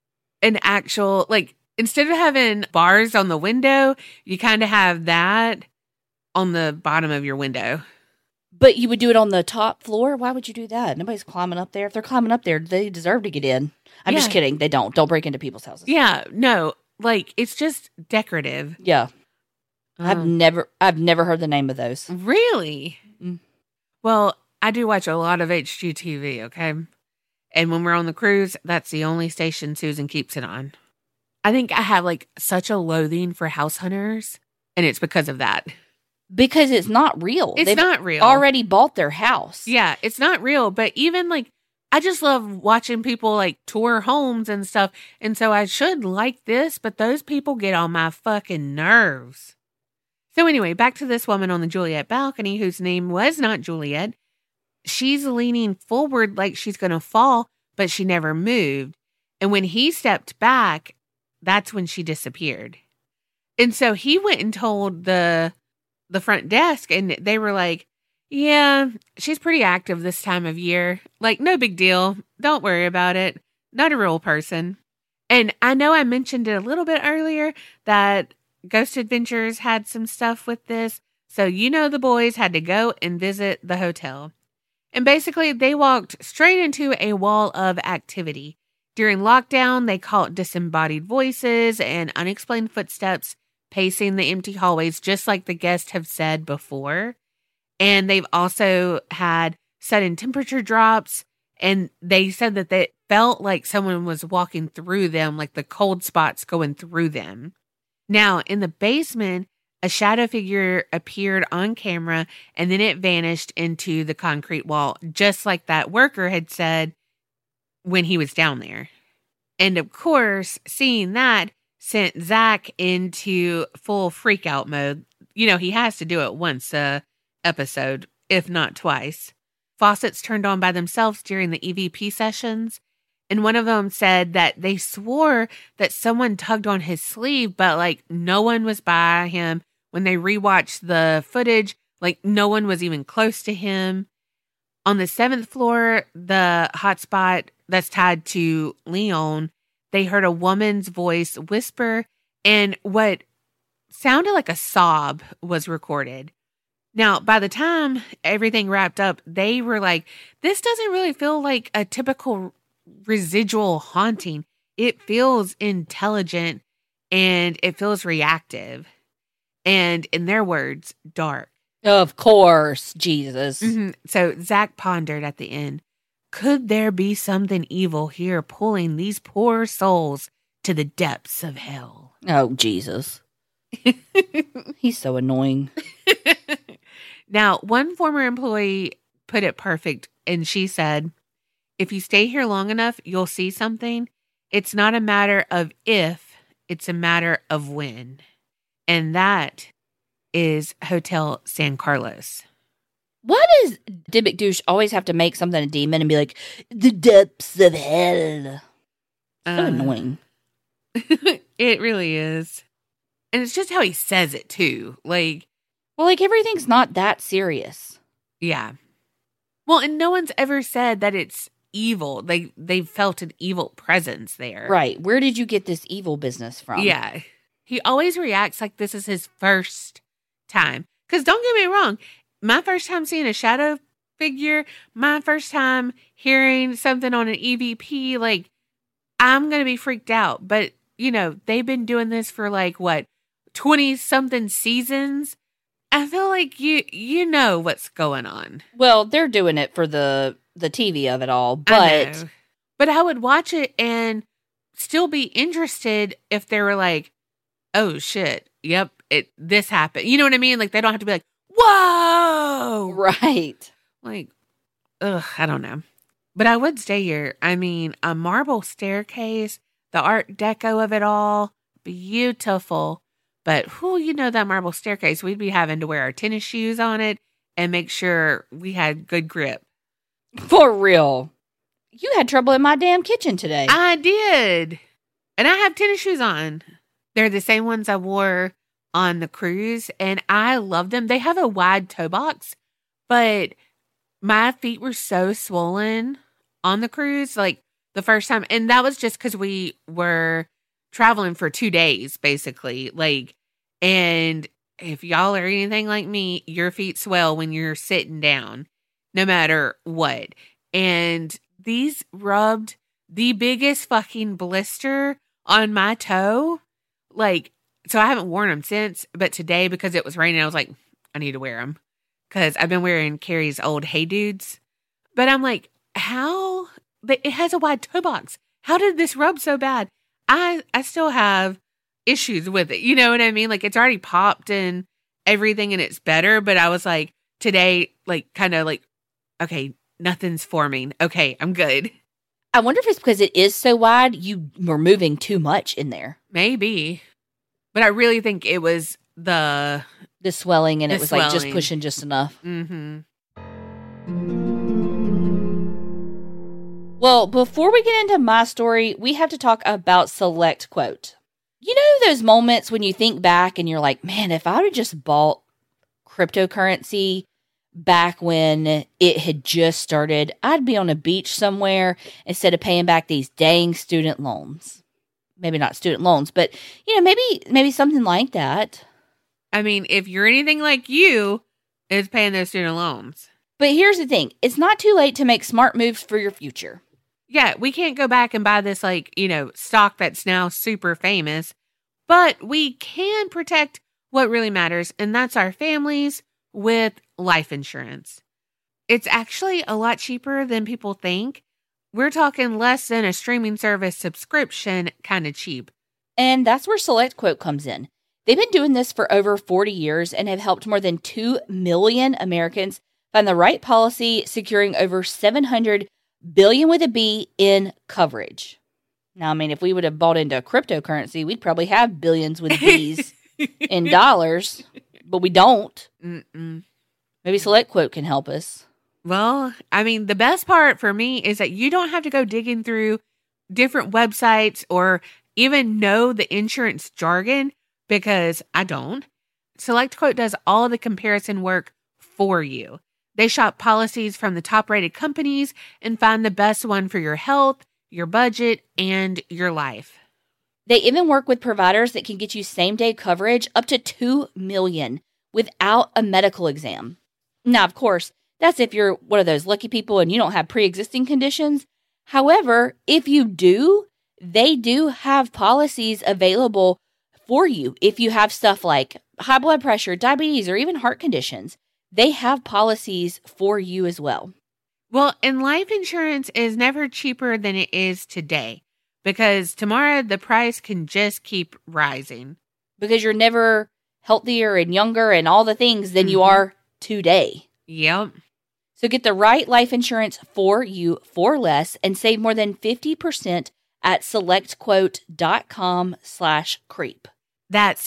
S4: an actual, like, instead of having bars on the window, you kind of have that on the bottom of your window.
S5: But you would do it on the top floor? Why would you do that? Nobody's climbing up there. If they're climbing up there, they deserve to get in. I'm just kidding. They don't. Don't break into people's houses.
S4: Yeah. No. Like, it's just decorative.
S5: Yeah. I've never heard the name of those.
S4: Really? Mm. Well, I do watch a lot of HGTV, okay? And when we're on the cruise, that's the only station Susan keeps it on. I think I have like such a loathing for house hunters, and it's because of that.
S5: Because it's not real.
S4: They've not real.
S5: Already bought their house.
S4: Yeah, it's not real. But even like, I just love watching people like tour homes and stuff. And so I should like this, but those people get on my fucking nerves. So anyway, back to this woman on the Juliet balcony whose name was not Juliet. She's leaning forward like she's going to fall, but she never moved. And when he stepped back, that's when she disappeared. And so he went and told the front desk, and they were like, yeah, she's pretty active this time of year. Like, no big deal. Don't worry about it. Not a real person. And I know I mentioned it a little bit earlier that Ghost Adventures had some stuff with this. So, the boys had to go and visit the hotel. And basically, they walked straight into a wall of activity. During lockdown, they caught disembodied voices and unexplained footsteps pacing the empty hallways, just like the guests have said before. And they've also had sudden temperature drops. And they said that they felt like someone was walking through them, like the cold spots going through them. Now, in the basement, a shadow figure appeared on camera, and then it vanished into the concrete wall, just like that worker had said when he was down there. And of course, seeing that, sent Zach into full freakout mode. You know, he has to do it once a episode, if not twice. Faucets turned on by themselves during the EVP sessions. And one of them said that they swore that someone tugged on his sleeve, but like no one was by him. When they rewatched the footage, like no one was even close to him. On the 7th floor, the hotspot that's tied to Leon, they heard a woman's voice whisper, and what sounded like a sob was recorded. Now, by the time everything wrapped up, they were like, this doesn't really feel like a typical residual haunting. It feels intelligent and it feels reactive. And in their words, dark.
S5: Of course, Jesus.
S4: Mm-hmm. So Zach pondered at the end, could there be something evil here pulling these poor souls to the depths of hell?
S5: Oh, Jesus. He's so annoying.
S4: Now, one former employee put it perfect, and she said, if you stay here long enough, you'll see something. It's not a matter of if, it's a matter of when. And that is Hotel San Carlos.
S5: Why does Dybbuk douche always have to make something a demon and be like, the depths of hell? So annoying.
S4: It really is. And it's just how he says it, too. Like,
S5: well, like everything's not that serious.
S4: Yeah. Well, and no one's ever said that it's evil. They felt an evil presence there.
S5: Right. Where did you get this evil business from?
S4: Yeah. He always reacts like this is his first time. Because don't get me wrong, my first time seeing a shadow figure, my first time hearing something on an EVP, like, I'm going to be freaked out. But, you know, they've been doing this for like, what, 20-something seasons? I feel like you know what's going on.
S5: Well, they're doing it for the TV of it all, but
S4: I would watch it and still be interested if they were like, "Oh shit, yep, this happened." You know what I mean? Like they don't have to be like, "Whoa!"
S5: Right.
S4: Like, I don't know. But I would stay here. I mean, a marble staircase, the Art Deco of it all, beautiful. But you know that marble staircase, we'd be having to wear our tennis shoes on it and make sure we had good grip.
S5: For real. You had trouble in my damn kitchen today.
S4: I did. And I have tennis shoes on. They're the same ones I wore on the cruise, and I love them. They have a wide toe box, but my feet were so swollen on the cruise, like the first time. And that was just because we were traveling for 2 days, basically. Like, and if y'all are anything like me, your feet swell when you're sitting down, no matter what. And these rubbed the biggest fucking blister on my toe. Like, so I haven't worn them since, but today, because it was raining, I was like, I need to wear them. Because I've been wearing Carrie's old Hey Dudes. But I'm like, how? It has a wide toe box. How did this rub so bad? I still have issues with it. You know what I mean? Like, it's already popped and everything, and it's better. But I was like, today, like, kind of like, okay, nothing's forming. Okay, I'm good.
S5: I wonder if it's because it is so wide, you were moving too much in there.
S4: Maybe. But I really think it was the
S5: swelling, and it was
S4: swelling.
S5: Like just pushing just enough.
S4: Mm-hmm.
S5: Well, before we get into my story, we have to talk about Select Quote. You know those moments when you think back and you're like, man, if I would have just bought cryptocurrency back when it had just started, I'd be on a beach somewhere instead of paying back these dang student loans. Maybe not student loans, but, you know, maybe something like that.
S4: I mean, if you're anything like you, it's paying those student loans.
S5: But here's the thing. It's not too late to make smart moves for your future.
S4: Yeah, we can't go back and buy this, like, you know, stock that's now super famous, but we can protect what really matters, and that's our families with life insurance. It's actually a lot cheaper than people think. We're talking less than a streaming service subscription, kind of cheap.
S5: And that's where Select Quote comes in. They've been doing this for over 40 years and have helped more than 2 million Americans find the right policy, securing over $700 billion with a B in coverage. Now, I mean, if we would have bought into cryptocurrency, we'd probably have billions with B's in dollars, but we don't.
S4: Mm-mm.
S5: Maybe SelectQuote can help us.
S4: Well, I mean, the best part for me is that you don't have to go digging through different websites or even know the insurance jargon, because I don't. SelectQuote does all the comparison work for you. They shop policies from the top-rated companies and find the best one for your health, your budget, and your life.
S5: They even work with providers that can get you same-day coverage up to $2 million without a medical exam. Now, of course, that's if you're one of those lucky people and you don't have pre-existing conditions. However, if you do, they do have policies available for you. If you have stuff like high blood pressure, diabetes, or even heart conditions, they have policies for you as well.
S4: Well, and life insurance is never cheaper than it is today, because tomorrow the price can just keep rising.
S5: Because you're never healthier and younger and all the things than you are today.
S4: Yep.
S5: So get the right life insurance for you for less and save more than 50% at selectquote.com/creep.
S4: That's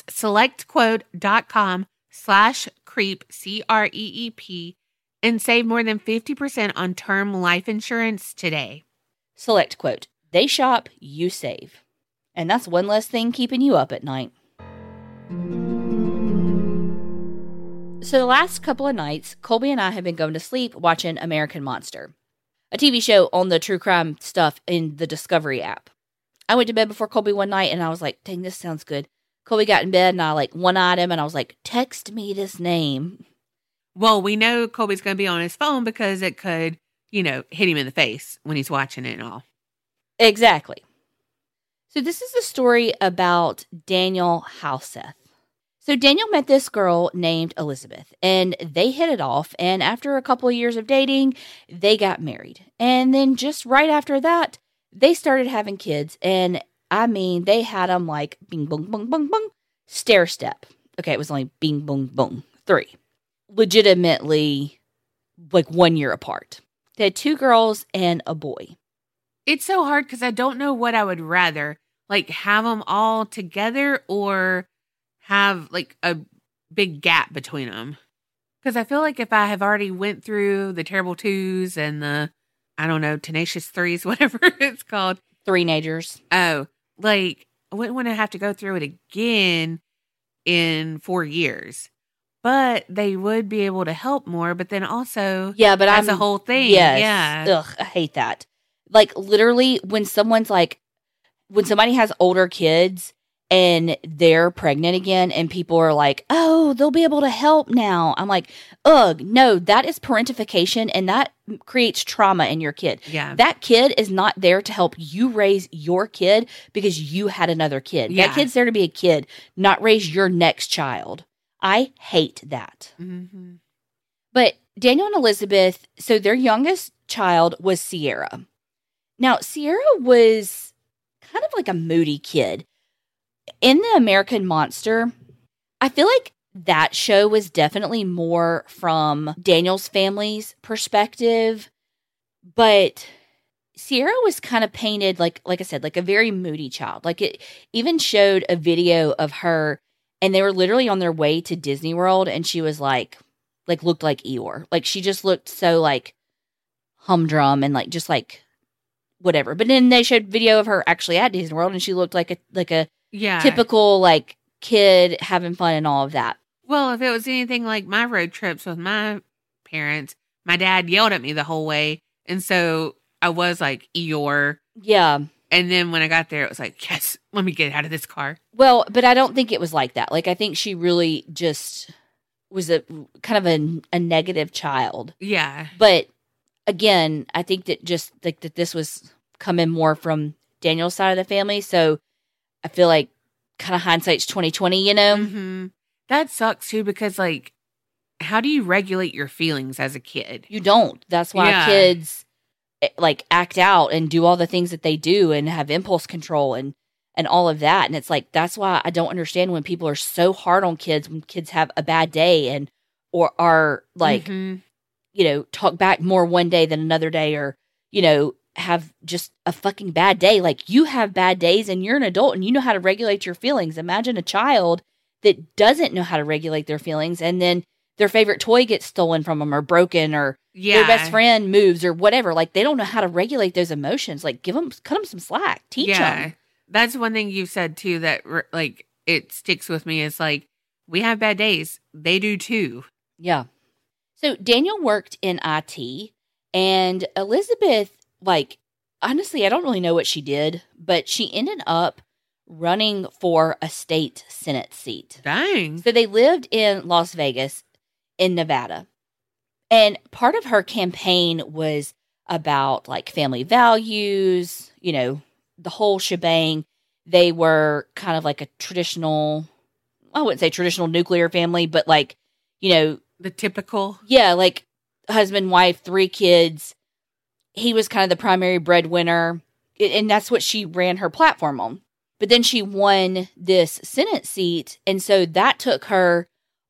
S4: selectquote.com/creep, CREEP, and save more than 50% on term life insurance today.
S5: SelectQuote. They shop, you save. And that's one less thing keeping you up at night. So the last couple of nights, Colby and I have been going to sleep watching American Monster, a TV show on the true crime stuff in the Discovery app. I went to bed before Colby one night and I was like, dang, this sounds good. Colby got in bed and I one-eyed him and I was like, text me this name.
S4: Well, we know Colby's going to be on his phone because it could, hit him in the face when he's watching it and all.
S5: Exactly. So this is a story about Daniel Halseth. So Daniel met this girl named Elizabeth, and they hit it off, and after a couple of years of dating, they got married. And then just right after that, they started having kids, and I mean, they had them like bing, bong, bong, bong, bong, stair step. Okay, it was only bing, bong, bong, 3. Legitimately, like 1 year apart. They had 2 girls and a boy.
S4: It's so hard because I don't know what I would rather, like have them all together or have like a big gap between them. Because I feel like if I have already went through the terrible 2s and the, I don't know, tenacious 3s, whatever it's called.
S5: 3-nagers.
S4: Oh, like I wouldn't want to have to go through it again in 4 years. But they would be able to help more, but then also
S5: yeah, but
S4: that's a whole thing.
S5: Yes.
S4: Yeah.
S5: Ugh, I hate that. Like literally when somebody has older kids and they're pregnant again and people are like, oh, they'll be able to help now. I'm like, ugh, no, that is parentification and that creates trauma in your kid.
S4: Yeah.
S5: That kid is not there to help you raise your kid because you had another kid.
S4: Yeah.
S5: That kid's there to be a kid, not raise your next child. I hate that.
S4: Mm-hmm.
S5: But Daniel and Elizabeth, so their youngest child was Sierra. Now, Sierra was kind of like a moody kid. In the American Monster, I feel like that show was definitely more from Daniel's family's perspective, but Sierra was kind of painted like I said, like a very moody child. Like it even showed a video of her and they were literally on their way to Disney World and she was like looked like Eeyore. Like she just looked so like humdrum and like just like whatever. But then they showed video of her actually at Disney World and she looked like a
S4: yeah.
S5: typical like kid having fun and all of that.
S4: Well, if it was anything like my road trips with my parents, my dad yelled at me the whole way. And so I was like Eeyore.
S5: Yeah.
S4: And then when I got there, it was like, yes, let me get out of this car.
S5: Well, but I don't think it was like that. Like, I think she really just was a kind of a negative child.
S4: Yeah.
S5: But again, I think that just like that this was coming more from Daniel's side of the family. So I feel like kind of hindsight's 20/20, you know?
S4: Mm-hmm. That sucks too, because like, how do you regulate your feelings as a kid?
S5: You don't. That's why kids like act out and do all the things that they do and have impulse control and all of that. And it's like, that's why I don't understand when people are so hard on kids when kids have a bad day and or are like, you know, talk back more one day than another day or, you know, have just a fucking bad day. Like, you have bad days and you're an adult and you know how to regulate your feelings. Imagine a child that doesn't know how to regulate their feelings, and then their favorite toy gets stolen from them or broken, or their best friend moves or whatever. Like, they don't know how to regulate those emotions. Like, cut them some slack. Teach them.
S4: That's one thing you said too that like it sticks with me is like, we have bad days. They do too.
S5: Yeah. So Daniel worked in IT, and Elizabeth, like, honestly, I don't really know what she did, but she ended up running for a state Senate seat.
S4: Dang.
S5: So they lived in Las Vegas in Nevada. And part of her campaign was about like family values, you know, the whole shebang. They were kind of like a traditional, I wouldn't say traditional nuclear family, but like, you know,
S4: the typical.
S5: Yeah, like husband, wife, 3 kids. He was kind of the primary breadwinner. And that's what she ran her platform on. But then she won this Senate seat. And so that took her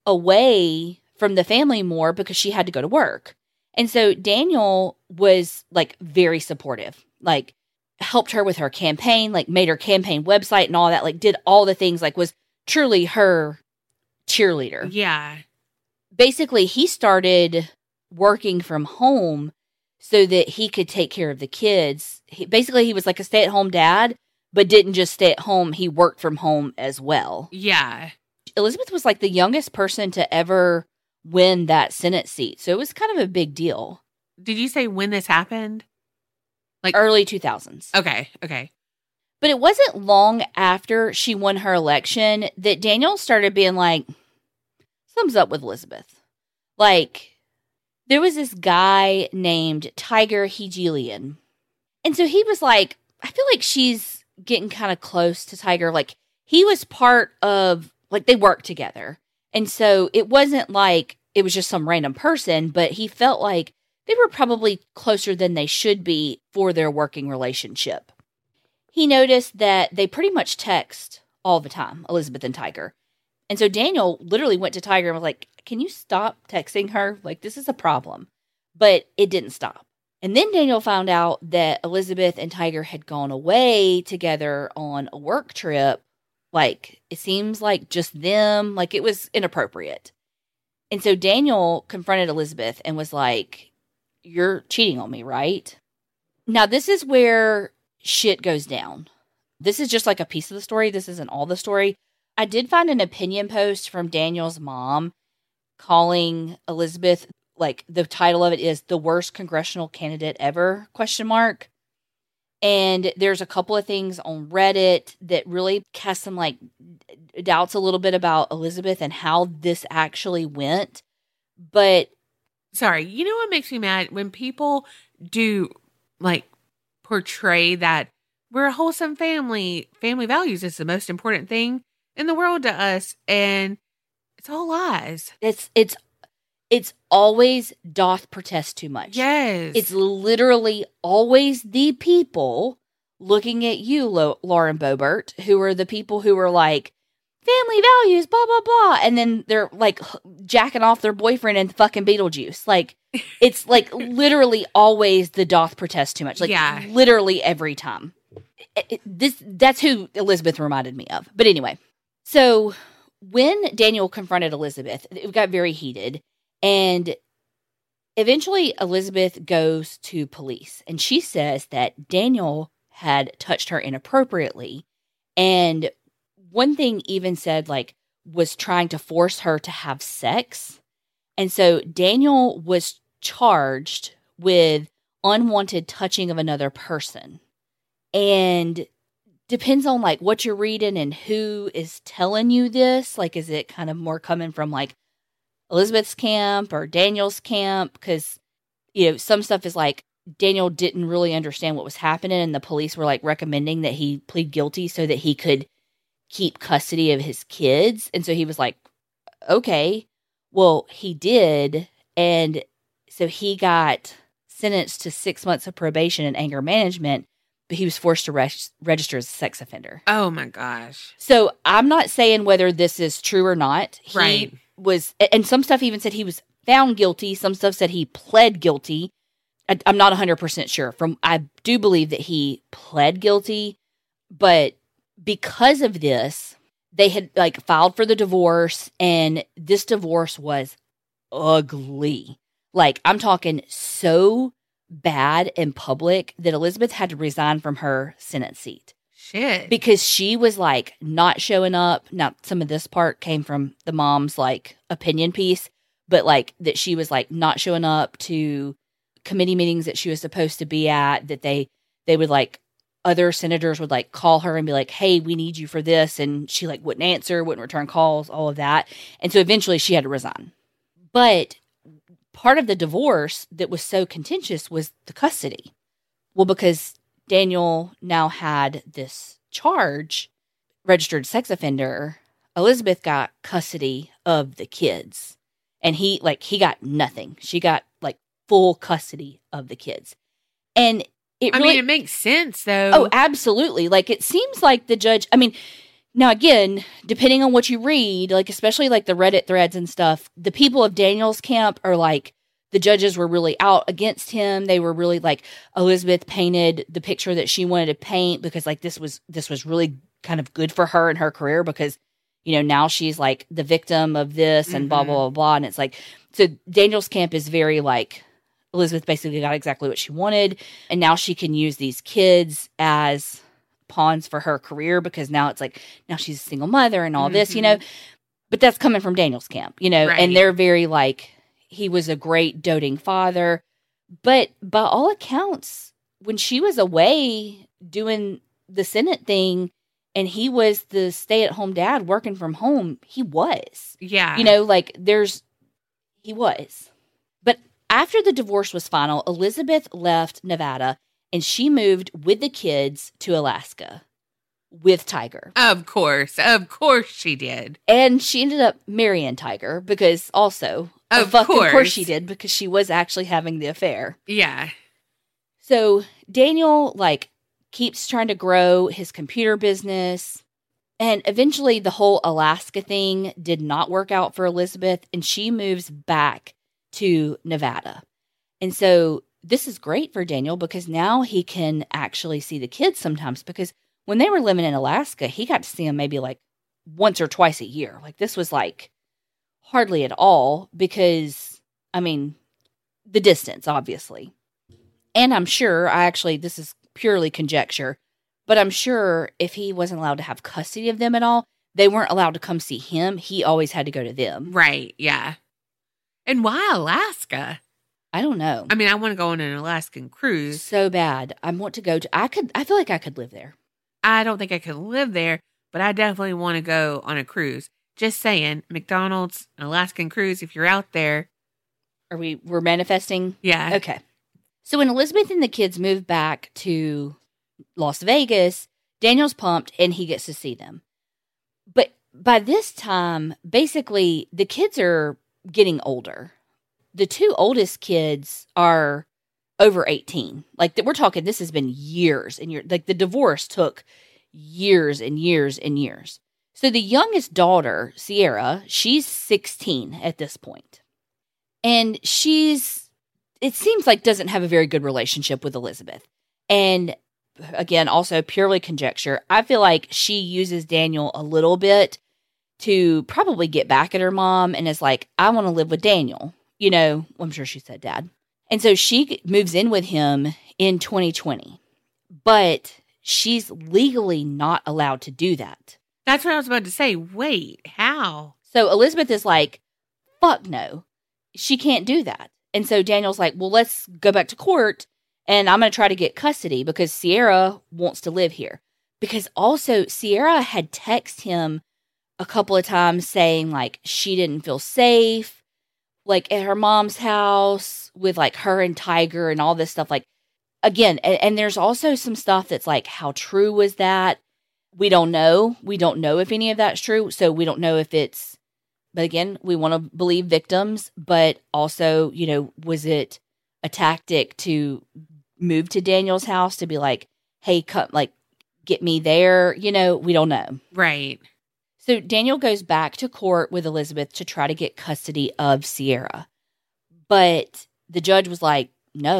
S5: away from the family more because she had to go to work. And so Daniel was like very supportive, like helped her with her campaign, like made her campaign website and all that, like did all the things, like was truly her cheerleader.
S4: Yeah.
S5: Basically, he started working from home so that he could take care of the kids. He was like a stay-at-home dad, but didn't just stay at home. He worked from home as well.
S4: Yeah.
S5: Elizabeth was like the youngest person to ever win that Senate seat. So it was kind of a big deal.
S4: Did you say when this happened?
S5: Like early 2000s.
S4: Okay.
S5: But it wasn't long after she won her election that Daniel started being like, something's up with Elizabeth. Like, there was this guy named Tiger Hegelian. And so he was like, I feel like she's getting kind of close to Tiger. Like, he was part of, like, they worked together. And so it wasn't like it was just some random person, but he felt like they were probably closer than they should be for their working relationship. He noticed that they pretty much text all the time, Elizabeth and Tiger. And so Daniel literally went to Tiger and was like, can you stop texting her? Like, this is a problem. But it didn't stop. And then Daniel found out that Elizabeth and Tiger had gone away together on a work trip. Like, it seems like just them, like it was inappropriate. And so Daniel confronted Elizabeth and was like, you're cheating on me, right? Now, this is where shit goes down. This is just like a piece of the story. This isn't all the story. I did find an opinion post from Daniel's mom calling Elizabeth, like the title of it is "The Worst Congressional Candidate Ever?" ? And there's a couple of things on Reddit that really cast some like doubts a little bit about Elizabeth and how this actually went. But
S4: sorry, you know what makes me mad? When people do like portray that we're a wholesome family, family values is the most important thing in the world to us, and it's all lies.
S5: It's always doth protest too much.
S4: Yes.
S5: It's literally always the people looking at you, Lauren Boebert, who are the people who are like, family values, blah, blah, blah. And then they're like jacking off their boyfriend in fucking Beetlejuice. Like, it's like literally always the doth protest too much. Like, literally every time. That's who Elizabeth reminded me of. But anyway, so when Daniel confronted Elizabeth, it got very heated. And eventually Elizabeth goes to police. And she says that Daniel had touched her inappropriately. And one thing even said, like, was trying to force her to have sex. And so Daniel was charged with unwanted touching of another person. And depends on, like, what you're reading and who is telling you this. Like, is it kind of more coming from, like, Elizabeth's camp or Daniel's camp? Because, you know, some stuff is like, Daniel didn't really understand what was happening, and the police were, like, recommending that he plead guilty so that he could keep custody of his kids. And so he was like, okay, well, he did. And so he got sentenced to 6 months of probation and anger management, but he was forced to register as a sex offender.
S4: Oh my gosh.
S5: So I'm not saying whether this is true or not.
S4: Right.
S5: And some stuff even said he was found guilty. Some stuff said he pled guilty. I'm not 100% sure. I do believe that he pled guilty, but because of this, they had like filed for the divorce, and this divorce was ugly. Like, I'm talking so bad in public that Elizabeth had to resign from her Senate seat.
S4: Shit.
S5: Because she was like not showing up. Now, some of this part came from the mom's like opinion piece, but like that she was like not showing up to committee meetings that she was supposed to be at, that they would like, other senators would like call her and be like, hey, we need you for this. And she like wouldn't answer, wouldn't return calls, all of that. And so eventually she had to resign. But part of the divorce that was so contentious was the custody. Well, because Daniel now had this charge, registered sex offender, Elizabeth got custody of the kids. And he got nothing. She got like full custody of the kids. And
S4: I mean, it makes sense though.
S5: Oh, absolutely. Like, it seems like the judge, I mean, now again, depending on what you read, like especially like the Reddit threads and stuff, the people of Daniel's camp are like, the judges were really out against him. They were really like, Elizabeth painted the picture that she wanted to paint because like this was really kind of good for her in her career because, you know, now she's like the victim of this and blah, blah, blah, blah. And it's like, so Daniel's camp is very like, Elizabeth basically got exactly what she wanted. And now she can use these kids as pawns for her career because now it's like, now she's a single mother and all this, you know, but that's coming from Daniel's camp, you know, and they're very like, he was a great doting father. But by all accounts, when she was away doing the Senate thing and he was the stay-at-home dad working from home, he was.
S4: Yeah.
S5: You know, like he was. But after the divorce was final, Elizabeth left Nevada and she moved with the kids to Alaska with Tiger.
S4: Of course she did.
S5: And she ended up marrying Tiger because also, of course she did, because she was actually having the affair.
S4: Yeah.
S5: So Daniel like keeps trying to grow his computer business. And eventually the whole Alaska thing did not work out for Elizabeth, and she moves back to Nevada. And so this is great for Daniel because now he can actually see the kids sometimes, because when they were living in Alaska, he got to see them maybe like once or twice a year. Like this was like hardly at all because, I mean, the distance, obviously. And I'm sure, this is purely conjecture, but I'm sure if he wasn't allowed to have custody of them at all, they weren't allowed to come see him. He always had to go to them.
S4: Right, yeah. And why Alaska?
S5: I don't know.
S4: I mean, I want to go on an Alaskan cruise.
S5: So bad. I want to go to, I feel like I could live there.
S4: I don't think I could live there, but I definitely want to go on a cruise. Just saying, McDonald's, an Alaskan cruise, if you're out there.
S5: We're manifesting?
S4: Yeah.
S5: Okay. So when Elizabeth and the kids move back to Las Vegas, Daniel's pumped and he gets to see them. But by this time, basically, the kids are getting older. The two oldest kids are over 18. Like, we're talking, this has been years and years. Like, the divorce took years and years and years. So the youngest daughter, Sierra, she's 16 at this point. And it seems like doesn't have a very good relationship with Elizabeth. And again, also purely conjecture, I feel like she uses Daniel a little bit to probably get back at her mom and is like, I want to live with Daniel. You know, I'm sure she said dad. And so she moves in with him in 2020. But she's legally not allowed to do that.
S4: That's what I was about to say. Wait, how?
S5: So Elizabeth is like, fuck no, she can't do that. And so Daniel's like, well, let's go back to court and I'm going to try to get custody because Sierra wants to live here. Because also Sierra had texted him a couple of times saying like she didn't feel safe, like at her mom's house with like her and Tiger and all this stuff. Like, again, and there's also some stuff that's like, how true was that? We don't know. We don't know if any of that's true. So we don't know if it's, but again, we want to believe victims, but also, you know, was it a tactic to move to Daniel's house to be like, hey, come, like, get me there? You know, we don't know.
S4: Right.
S5: So Daniel goes back to court with Elizabeth to try to get custody of Sierra. But the judge was like, no,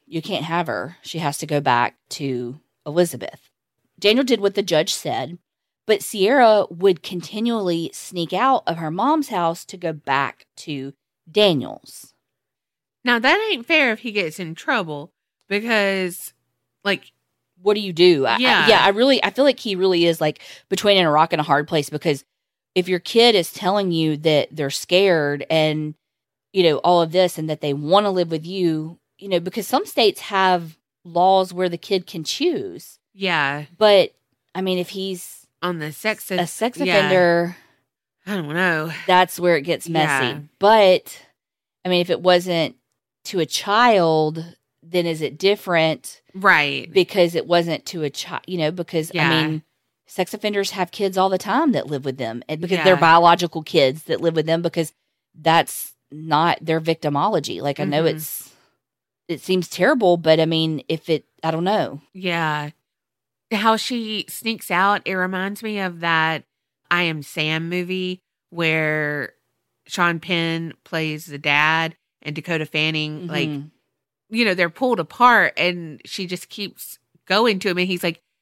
S5: You can't have her. She has to go back to Elizabeth. Daniel did what the judge said, but Sierra would continually sneak out of her mom's house to go back to Daniel's.
S4: Now, that ain't fair if he gets in trouble because, like,
S5: what do you do?
S4: Yeah.
S5: I feel like he really is like between a rock and a hard place, because if your kid is telling you that they're scared and, you know, all of this and that they want to live with you, you know, because some states have laws where the kid can choose.
S4: Yeah.
S5: But, I mean, if he's
S4: on the sex
S5: a sex offender,
S4: I don't know.
S5: That's where it gets messy.
S4: Yeah.
S5: But, I mean, if it wasn't to a child, then is it different?
S4: Right.
S5: Because it wasn't to a child, you know, because, I mean, sex offenders have kids all the time that live with them, and because they're biological kids that live with them, because that's not their victimology. Like, I know it seems terrible, but I mean, I don't know.
S4: Yeah. How she sneaks out, it reminds me of that I Am Sam movie where Sean Penn plays the dad and Dakota Fanning, like, you know, they're pulled apart and she just keeps going to him and he's like,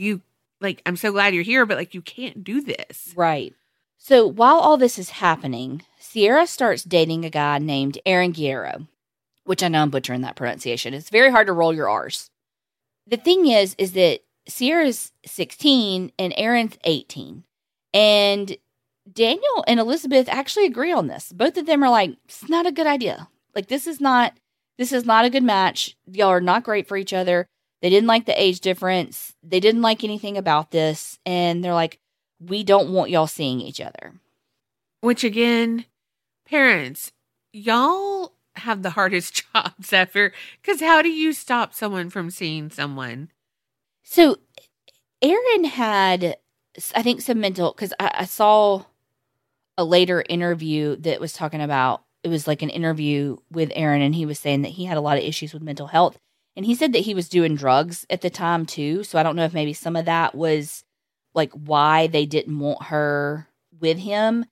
S4: I'm so glad you're here, but like, you can't do this.
S5: Right. So while all this is happening, Sierra starts dating a guy named Aaron Guerrero, which I know I'm butchering that pronunciation. It's very hard to roll your R's. The thing is that Sierra's 16 and Aaron's 18. And Daniel and Elizabeth actually agree on this. Both of them are like, it's not a good idea. Like, this is not a good match. Y'all are not great for each other. They didn't like the age difference. They didn't like anything about this. And they're like, we don't want y'all seeing each other.
S4: Which, again, parents, y'all have the hardest jobs ever. Because how do you stop someone from seeing someone?
S5: So Aaron had, I think, some mental, because I saw a later interview that was talking about, it was like an interview with Aaron, and he was saying that he had a lot of issues with mental health. And he said that he was doing drugs at the time too. So I don't know if maybe some of that was like why they didn't want her with him.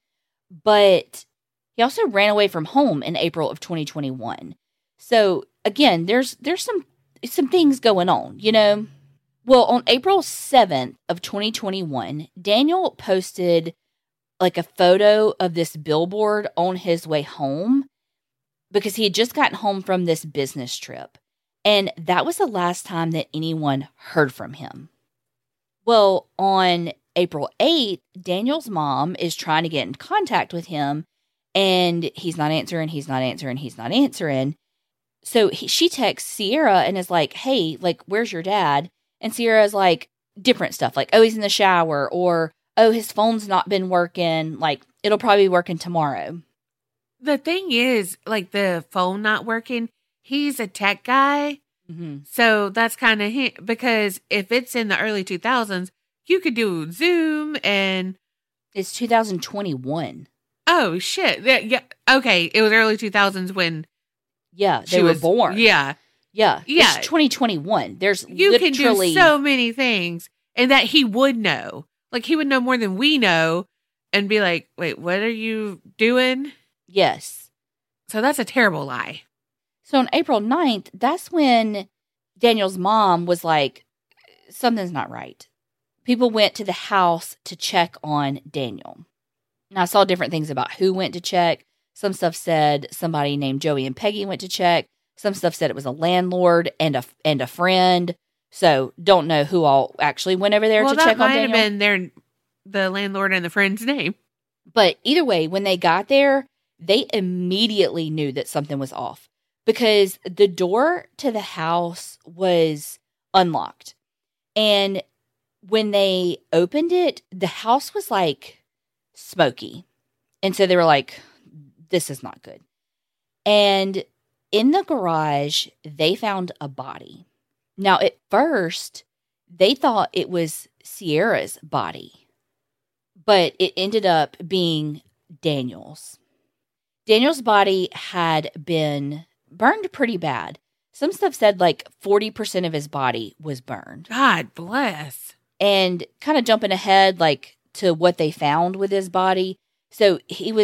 S5: But he also ran away from home in April of 2021. So again, there's some things going on, you know. Well, on April 7th of 2021, Daniel posted like a photo of this billboard on his way home because he had just gotten home from this business trip. And that was the last time that anyone heard from him. Well, on April 8th, Daniel's mom is trying to get in contact with him, and he's not answering. So she texts Sierra and is like, hey, like, where's your dad? And Sierra's like, different stuff, like, oh, he's in the shower, or, oh, his phone's not been working, like, it'll probably be working tomorrow.
S4: The thing is, like, the phone not working, he's a tech guy. So that's kind of him, because if it's in the early 2000s, you could do Zoom and...
S5: It's 2021.
S4: Oh, shit. Yeah. Okay. It was early 2000s when...
S5: Yeah, they were born.
S4: Yeah.
S5: Yeah. It's 2021. There's
S4: you
S5: literally...
S4: can do so many things, and that he would know. Like, he would know more than we know and be like, wait, what are you doing?
S5: Yes.
S4: So that's a terrible lie.
S5: So on April 9th, that's when Daniel's mom was like, something's not right. People went to the house to check on Daniel. Now, I saw different things about who went to check. Some stuff said somebody named Joey and Peggy went to check. Some stuff said it was a landlord and a friend. So don't know who all actually went over there to check on Daniel.
S4: Well, that might have been the landlord and the friend's name.
S5: But either way, when they got there, they immediately knew that something was off because the door to the house was unlocked. And when they opened it, the house was like smoky. And so they were like, this is not good. And in the garage, they found a body. Now, at first, they thought it was Sierra's body, but it ended up being Daniel's. Daniel's body had been burned pretty bad. Some stuff said like 40% of his body was burned.
S4: God bless.
S5: And kind of jumping ahead like to what they found with his body. So he was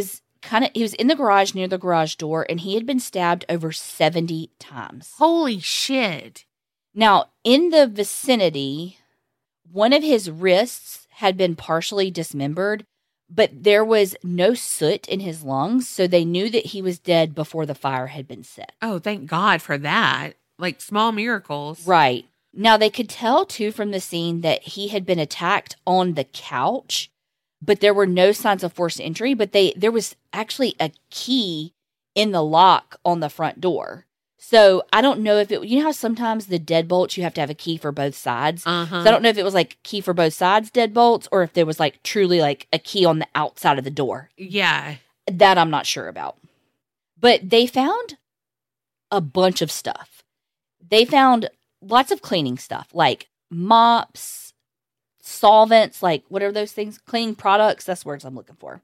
S5: he was in the garage near the garage door, and he had been stabbed over 70 times.
S4: Holy shit.
S5: Now, in the vicinity, one of his wrists had been partially dismembered, but there was no soot in his lungs, so they knew that he was dead before the fire had been set.
S4: Oh, thank God for that. Like small miracles.
S5: Right. Now, they could tell, too, from the scene that he had been attacked on the couch, but there were no signs of forced entry, but there was actually a key in the lock on the front door. So I don't know if you know how sometimes the deadbolts, you have to have a key for both sides?
S4: Uh-huh.
S5: So I don't know if it was like key for both sides deadbolts or if there was like truly like a key on the outside of the door.
S4: Yeah.
S5: That I'm not sure about. But they found a bunch of stuff. They found lots of cleaning stuff like mops, solvents, like what are those things? Cleaning products. That's words I'm looking for.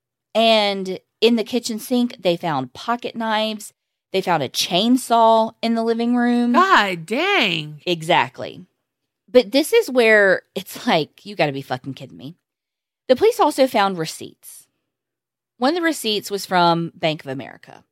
S5: And in the kitchen sink, they found pocket knives. They found a chainsaw in the living room.
S4: God dang.
S5: Exactly. But this is where it's like, you got to be fucking kidding me. The police also found receipts. One of the receipts was from Bank of America.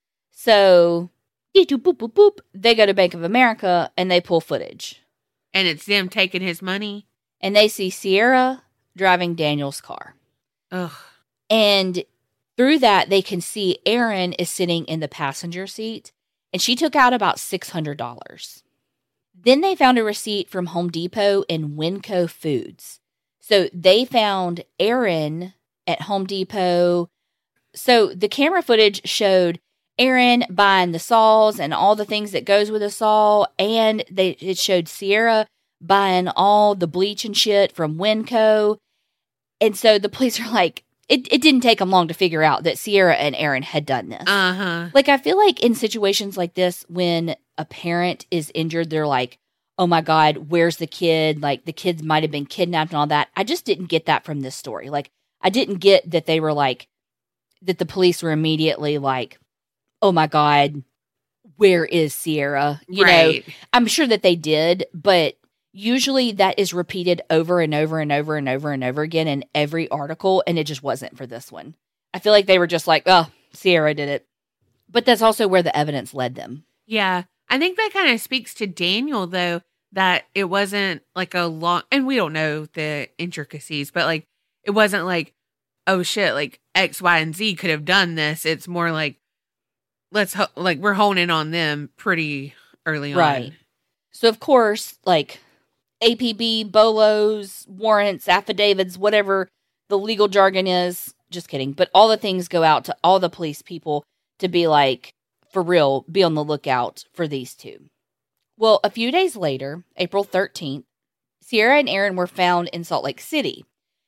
S5: So, boop, boop, boop, they go to Bank of America and they pull footage.
S4: And it's them taking his money?
S5: And they see Sierra driving Daniel's car.
S4: Ugh.
S5: And through that, they can see Erin is sitting in the passenger seat, and she took out about $600. Then they found a receipt from Home Depot and Winco Foods. So they found Erin at Home Depot. So the camera footage showed Erin buying the saws and all the things that goes with a saw, and it showed Sierra buying all the bleach and shit from Winco. And so the police are like, It didn't take them long to figure out that Sierra and Erin had done this.
S4: Uh-huh.
S5: Like, I feel like in situations like this, when a parent is injured, they're like, oh my God, where's the kid? Like, the kids might have been kidnapped and all that. I just didn't get that from this story. Like, I didn't get that they were like, that the police were immediately like, oh my God, where is Sierra? You know, I'm sure that they did, but usually that is repeated over and over and over and over and over again in every article, and it just wasn't for this one. I feel like they were just like, oh, Sierra did it. But that's also where the evidence led them.
S4: Yeah. I think that kind of speaks to Daniel, though, that it wasn't like a long, and we don't know the intricacies, but like, it wasn't like, oh shit, like X, Y, and Z could have done this. It's more like, we're honing on them pretty early on.
S5: Right. So, of course, like, APB, BOLOs, warrants, affidavits, whatever the legal jargon is. Just kidding. But all the things go out to all the police people to be like, for real, be on the lookout for these two. Well, a few days later, April 13th, Sierra and Erin were found in Salt Lake City.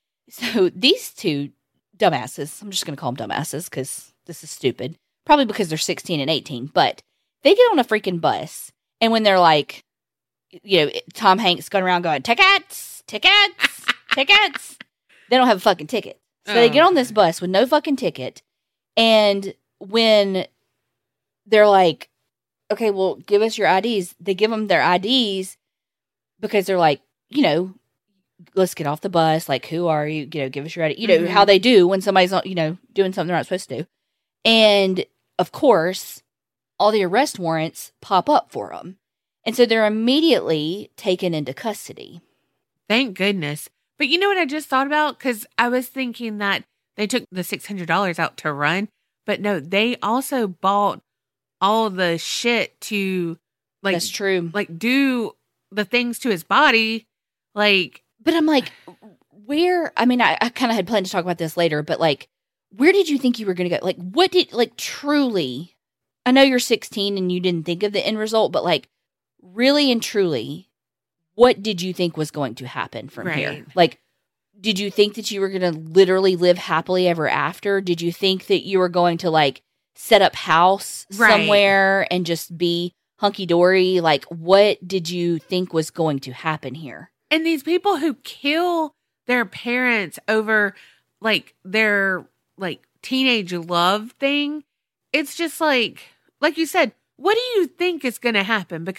S5: So these two dumbasses, I'm just going to call them dumbasses because this is stupid. Probably because they're 16 and 18. But they get on a freaking bus. And when they're like, you know, Tom Hanks going around going, tickets, tickets, tickets. They don't have a fucking ticket. So they get on this bus with no fucking ticket. And when they're like, okay, well, give us your IDs. They give them their IDs because they're like, you know, let's get off the bus. Like, who are you? You know, give us your ID. You know, how they do when somebody's, you know, doing something they're not supposed to do. And, of course, all the arrest warrants pop up for them. And so they're immediately taken into custody.
S4: Thank goodness. But you know what I just thought about? Because I was thinking that they took the $600 out to run. But no, they also bought all the shit to, like,
S5: that's true.
S4: Like, do the things to his body. Like,
S5: but I'm like, where? I mean, I kind of had planned to talk about this later, but like, where did you think you were going to go? Like, what did, like, truly, I know you're 16 and you didn't think of the end result, but like, really and truly, what did you think was going to happen from here? Like, did you think that you were going to literally live happily ever after? Did you think that you were going to like set up house somewhere and just be hunky-dory? Like, what did you think was going to happen here?
S4: And these people who kill their parents over like their like teenage love thing, it's just like you said, what do you think is going to happen? Because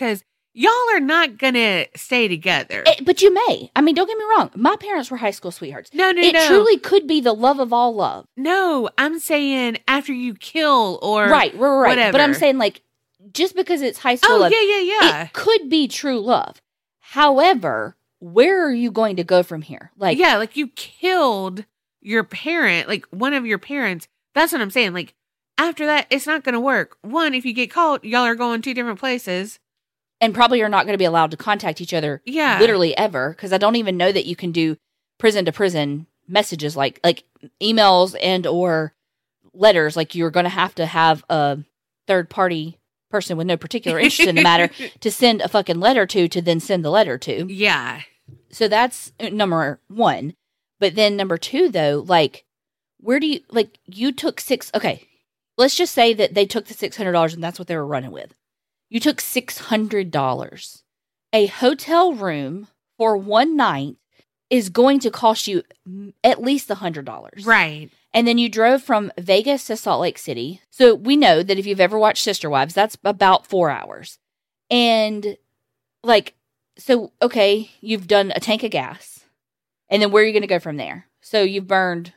S4: y'all are not gonna stay together.
S5: But you may. I mean, don't get me wrong. My parents were high school sweethearts.
S4: No.
S5: It truly could be the love of all love.
S4: No, I'm saying after you kill or
S5: Right.
S4: whatever.
S5: But I'm saying, like, just because it's high school love,
S4: yeah.
S5: it could be true love. However, where are you going to go from here? Like,
S4: yeah, like you killed your parent, like one of your parents. That's what I'm saying. Like, after that, it's not going to work. One, if you get caught, y'all are going 2 different places.
S5: and probably are not going to be allowed to contact each other literally ever, because I don't even know that you can do prison to prison messages like emails and or letters. Like, you're going to have a third party person with no particular interest in the matter to send a fucking letter to then send the letter to.
S4: Yeah.
S5: So that's number one. But then number two, though, like, where do you, like, you took okay, let's just say that they took the $600 and that's what they were running with. You took $600. A hotel room for one night is going to cost you at least $100.
S4: Right.
S5: And then you drove from Vegas to Salt Lake City. So we know that if you've ever watched Sister Wives, that's about 4 hours. And, like, so, okay, you've done a tank of gas. And then where are you going to go from there? So you've burned,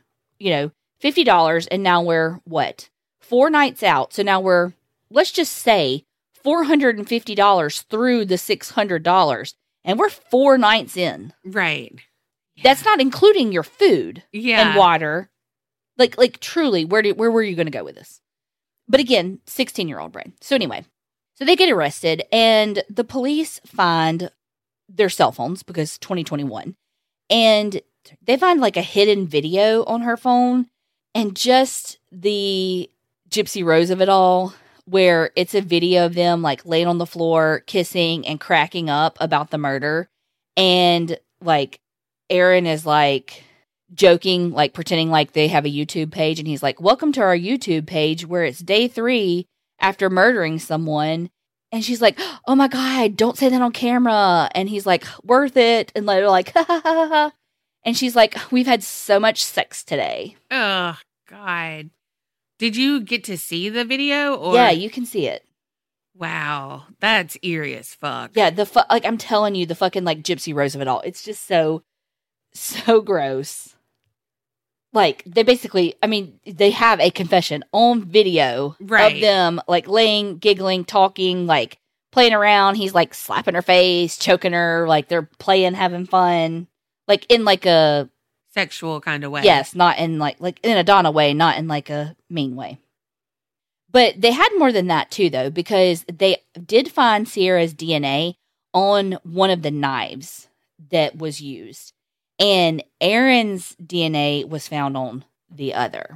S5: $50, and now we're, what? 4 nights out. So now we're, let's just say, $450 through the $600. And we're 4 nights in.
S4: Right. Yeah.
S5: That's not including your food and water. Like truly, where were you going to go with this? But again, 16-year-old brain. So anyway, so they get arrested, and the police find their cell phones because 2021, and they find like a hidden video on her phone, and just the Gypsy Rose of it all, where it's a video of them like laying on the floor, kissing and cracking up about the murder, and like Aaron is like joking, like pretending like they have a YouTube page, and he's like, "Welcome to our YouTube page where it's day 3 after murdering someone." And she's like, "Oh my God, don't say that on camera." And he's like, "Worth it." And they're like, "Ha ha ha ha." And she's like, "We've had so much sex today."
S4: Oh God. Did you get to see the video? Or?
S5: Yeah, you can see it.
S4: Wow. That's eerie as fuck.
S5: Yeah, like, I'm telling you, the fucking like Gypsy Rose of it all. It's just so gross. Like, they basically, I mean, they have a confession on video of them, like, laying, giggling, talking, like, playing around. He's, like, slapping her face, choking her, like, they're playing, having fun. Like, in, like, a...
S4: sexual kind of way.
S5: Yes, not in, like in a Donna way, not in, like, a mean way. But they had more than that, too, though, because they did find Sierra's DNA on one of the knives that was used. And Aaron's DNA was found on the other.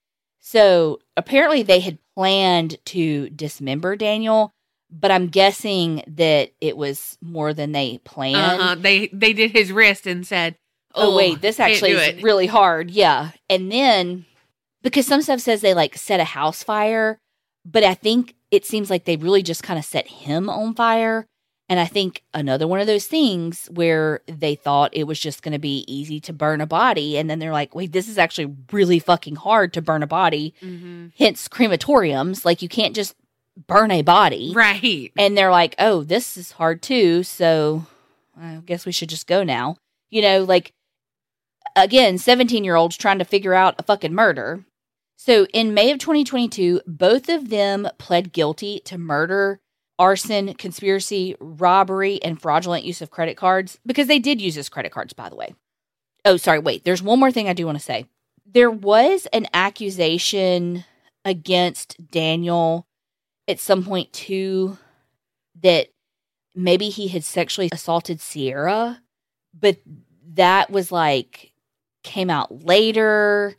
S5: So apparently they had planned to dismember Daniel, but I'm guessing that it was more than they planned.
S4: They did his wrist and said,
S5: oh wait, this actually is really hard. Yeah. And then, because some stuff says they like set a house fire, but I think it seems like they really just kind of set him on fire. And I think another one of those things where they thought it was just going to be easy to burn a body. And then they're like, wait, this is actually really fucking hard to burn a body. Mm-hmm. Hence crematoriums. Like, you can't just burn a body.
S4: Right.
S5: And they're like, oh, this is hard too. So I guess we should just go now. Like, again, 17-year-olds trying to figure out a fucking murder. So in May of 2022, both of them pled guilty to murder, arson, conspiracy, robbery, and fraudulent use of credit cards, because they did use his credit cards, by the way. Oh, sorry, wait. There's one more thing I do want to say. There was an accusation against Daniel at some point, too, that maybe he had sexually assaulted Sierra, but that was like, came out later,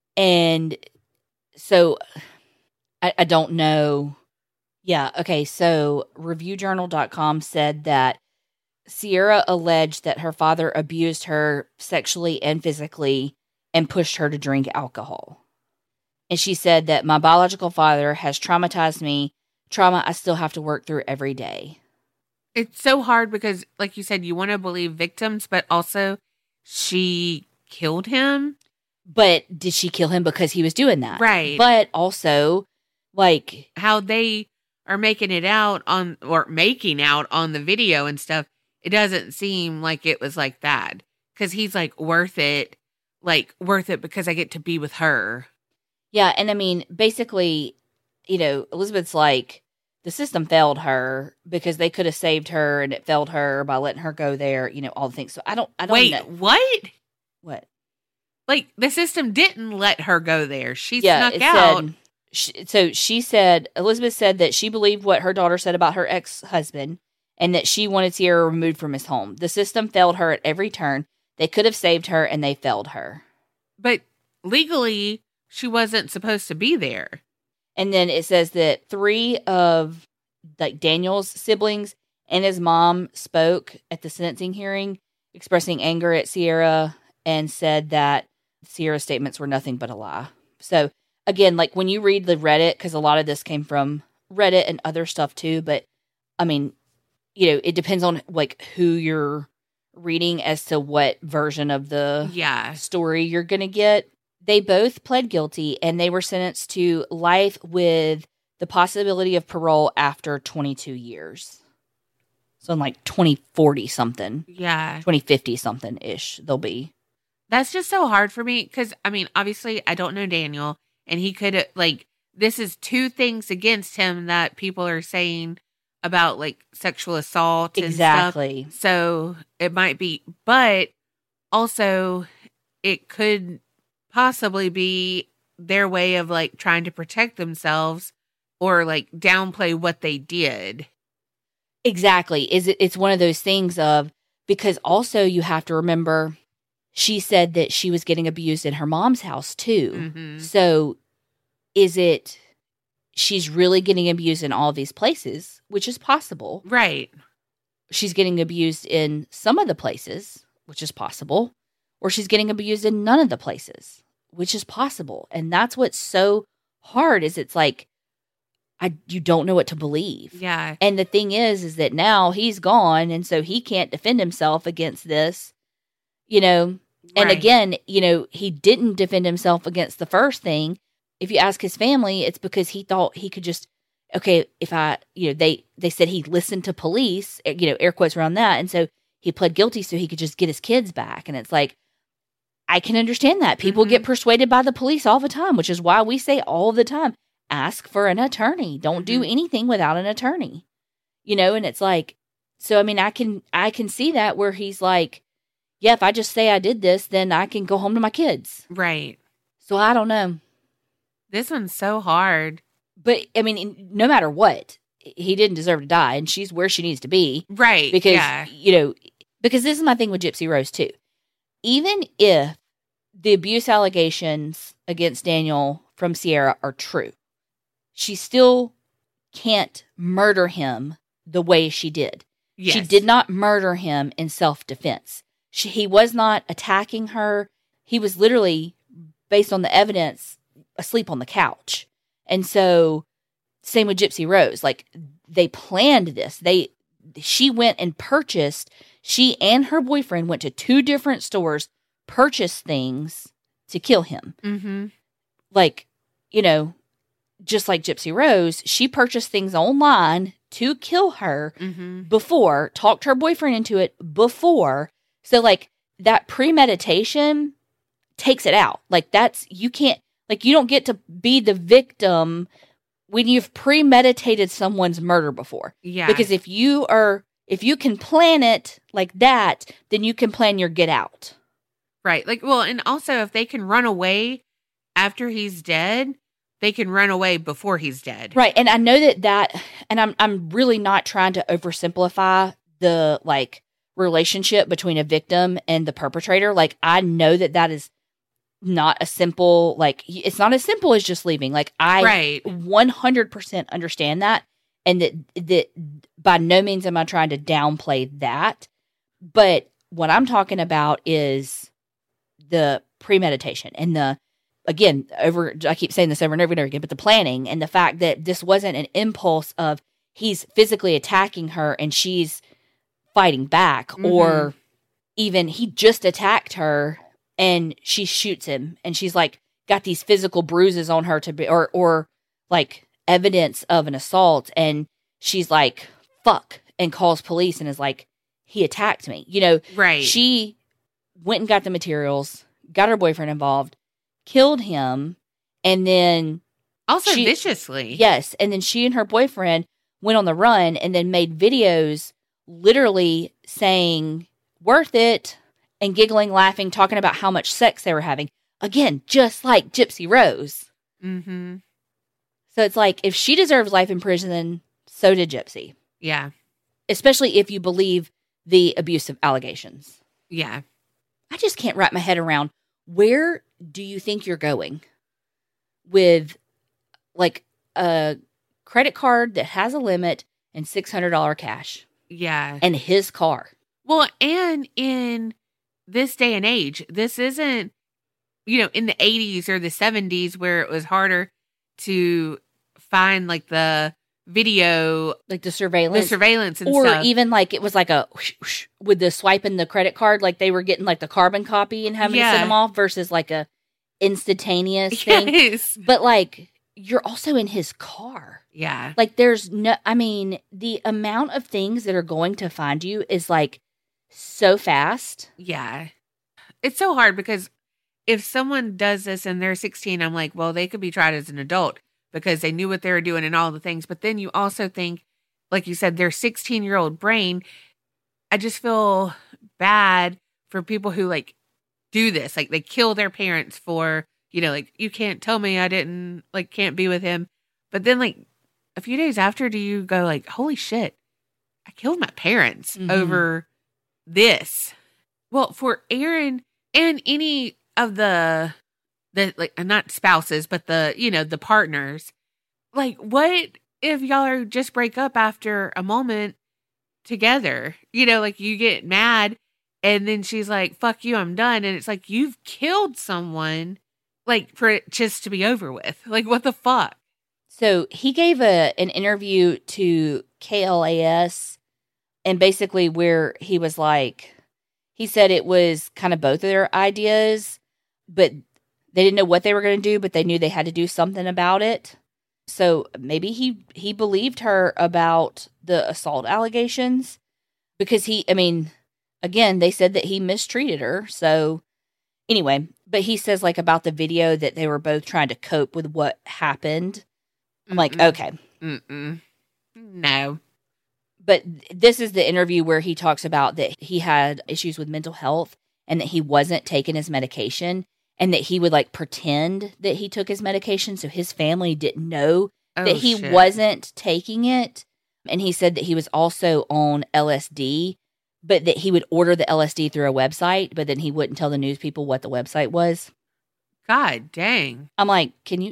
S5: and so I don't know. Yeah, okay, so ReviewJournal.com said that Sierra alleged that her father abused her sexually and physically and pushed her to drink alcohol. And she said that my biological father has traumatized me, trauma I still have to work through every day.
S4: It's so hard because, like you said, you want to believe victims, but also she killed him.
S5: But did she kill him because he was doing that?
S4: Right.
S5: But also, like...
S4: how they are making out on the video and stuff, it doesn't seem like it was like that. Because he's like, worth it because I get to be with her.
S5: Yeah, and I mean, basically, Elizabeth's like, the system failed her because they could have saved her, and it failed her by letting her go there, all the things. So I don't
S4: Wait,
S5: know.
S4: what?
S5: What?
S4: Like, the system didn't let her go there. She snuck out.
S5: She said, Elizabeth said that she believed what her daughter said about her ex-husband and that she wanted Sierra removed from his home. The system failed her at every turn. They could have saved her, and they failed her.
S4: But legally, she wasn't supposed to be there.
S5: And then it says that 3 of Daniel's siblings and his mom spoke at the sentencing hearing, expressing anger at Sierra and said that Sierra's statements were nothing but a lie. So again, like when you read the Reddit, because a lot of this came from Reddit and other stuff too, but I mean, it depends on like who you're reading as to what version of the story you're going to get. They both pled guilty, and they were sentenced to life with the possibility of parole after 22 years. So in like 2040 something.
S4: Yeah.
S5: 2050 something ish they'll be.
S4: That's just so hard for me because, I mean, obviously I don't know Daniel, and he could this is 2 things against him that people are saying about like sexual assault and
S5: exactly.
S4: stuff. So it might be, but also it could possibly be their way of like trying to protect themselves or like downplay what they did.
S5: Exactly. It's one of those things of, because also you have to remember she said that she was getting abused in her mom's house too.
S4: Mm-hmm.
S5: So is it she's really getting abused in all these places, which is possible.
S4: Right.
S5: She's getting abused in some of the places, which is possible. Or she's getting abused in none of the places, which is possible. And that's what's so hard is it's like, you don't know what to believe.
S4: Yeah.
S5: And the thing is that now he's gone, and so he can't defend himself against this, And
S4: Right.
S5: again, he didn't defend himself against the first thing. If you ask his family, it's because he thought he could just, okay, if I, they said he listened to police, air quotes around that. And so he pled guilty so he could just get his kids back. And it's like, I can understand that. People
S4: Mm-hmm.
S5: get persuaded by the police all the time, which is why we say all the time, ask for an attorney. Don't do
S4: Mm-hmm.
S5: anything without an attorney. And it's like, so I mean, I can see that where he's like, yeah, if I just say I did this, then I can go home to my kids.
S4: Right.
S5: So I don't know.
S4: This one's so hard.
S5: But I mean, no matter what, he didn't deserve to die, and she's where she needs to be.
S4: Right.
S5: Because,
S4: yeah.
S5: Because this is my thing with Gypsy Rose too. Even if the abuse allegations against Daniel from Sierra are true, she still can't murder him the way she did.
S4: Yes.
S5: She did not murder him in self-defense. He was not attacking her. He was literally, based on the evidence, asleep on the couch. And so, same with Gypsy Rose. Like, they planned this. She went and purchased, she and her boyfriend went to 2 different stores, purchased things to kill him.
S4: Mm-hmm.
S5: Like, just like Gypsy Rose, she purchased things online to kill her
S4: Mm-hmm.
S5: before, talked her boyfriend into it before. So, like, that premeditation takes it out. Like, you don't get to be the victim when you've premeditated someone's murder before.
S4: Yeah.
S5: Because if you can plan it like that, then you can plan your get out.
S4: Right. Like, well, and also if they can run away after he's dead, they can run away before he's dead.
S5: Right. And I know that, and I'm really not trying to oversimplify the, like, relationship between a victim and the perpetrator. Like, I know that is not a simple, like, it's not as simple as just leaving. Like, I 100% understand that. And that by no means am I trying to downplay that. But what I'm talking about is the premeditation and I keep saying this over and over and over again, but the planning and the fact that this wasn't an impulse of he's physically attacking her and she's fighting back,
S4: Mm-hmm.
S5: or even he just attacked her and she shoots him and she's like got these physical bruises on her or like evidence of an assault, and she's like, fuck, and calls police and is like, he attacked me. You know,
S4: Right.
S5: she went and got the materials, got her boyfriend involved, killed him, and then
S4: Also
S5: she-
S4: viciously.
S5: yes, and then she and her boyfriend went on the run and then made videos literally saying worth it and giggling, laughing, talking about how much sex they were having. Again, just like Gypsy Rose.
S4: Mm-hmm.
S5: So it's like, if she deserves life in prison, then so did Gypsy.
S4: Yeah.
S5: Especially if you believe the abusive allegations.
S4: Yeah.
S5: I just can't wrap my head around, where do you think you're going with like a credit card that has a limit and $600 cash
S4: Yeah.
S5: and his car?
S4: Well, and in this day and age, this isn't, in the 80s or the 70s where it was harder to find like the video,
S5: Like the
S4: the
S5: surveillance.
S4: surveillance and
S5: Or
S4: stuff.
S5: even like it was like a whoosh, whoosh, with the swiping the credit card, like they were getting like the carbon copy and having to
S4: Yeah.
S5: send them off versus like a instantaneous thing.
S4: Yes.
S5: But like, you're also in his car.
S4: Yeah.
S5: Like there's no, I mean, the amount of things that are going to find you is like so fast.
S4: Yeah. It's so hard because if someone does this and they're 16, I'm like, well, they could be tried as an adult because they knew what they were doing and all the things. But then you also think, like you said, their 16-year-old brain. I just feel bad for people who like do this. Like they kill their parents for, like, you can't tell me I didn't, like, can't be with him. But then like a few days after, do you go like, holy shit, I killed my parents
S5: Mhm.
S4: over this? Well, for Aaron and any of the like, not spouses, but the partners, like, what if y'all are just break up after a moment together? Like you get mad and then she's like, fuck you, I'm done. And it's like, you've killed someone, like, for it just to be over with. Like, what the fuck?
S5: So he gave an interview to KLAS, and basically where he was like, he said it was kind of both of their ideas, but they didn't know what they were going to do, but they knew they had to do something about it. So maybe he believed her about the assault allegations because again, they said that he mistreated her. So anyway, but he says like about the video that they were both trying to cope with what happened. I'm like,
S4: Mm-mm.
S5: okay.
S4: Mm-mm. No.
S5: But this is the interview where he talks about that he had issues with mental health and that he wasn't taking his medication and that he would like pretend that he took his medication so his family didn't know that he
S4: shit.
S5: wasn't taking it. And he said that he was also on LSD, but that he would order the LSD through a website, but then he wouldn't tell the news people what the website was.
S4: God dang.
S5: I'm like, you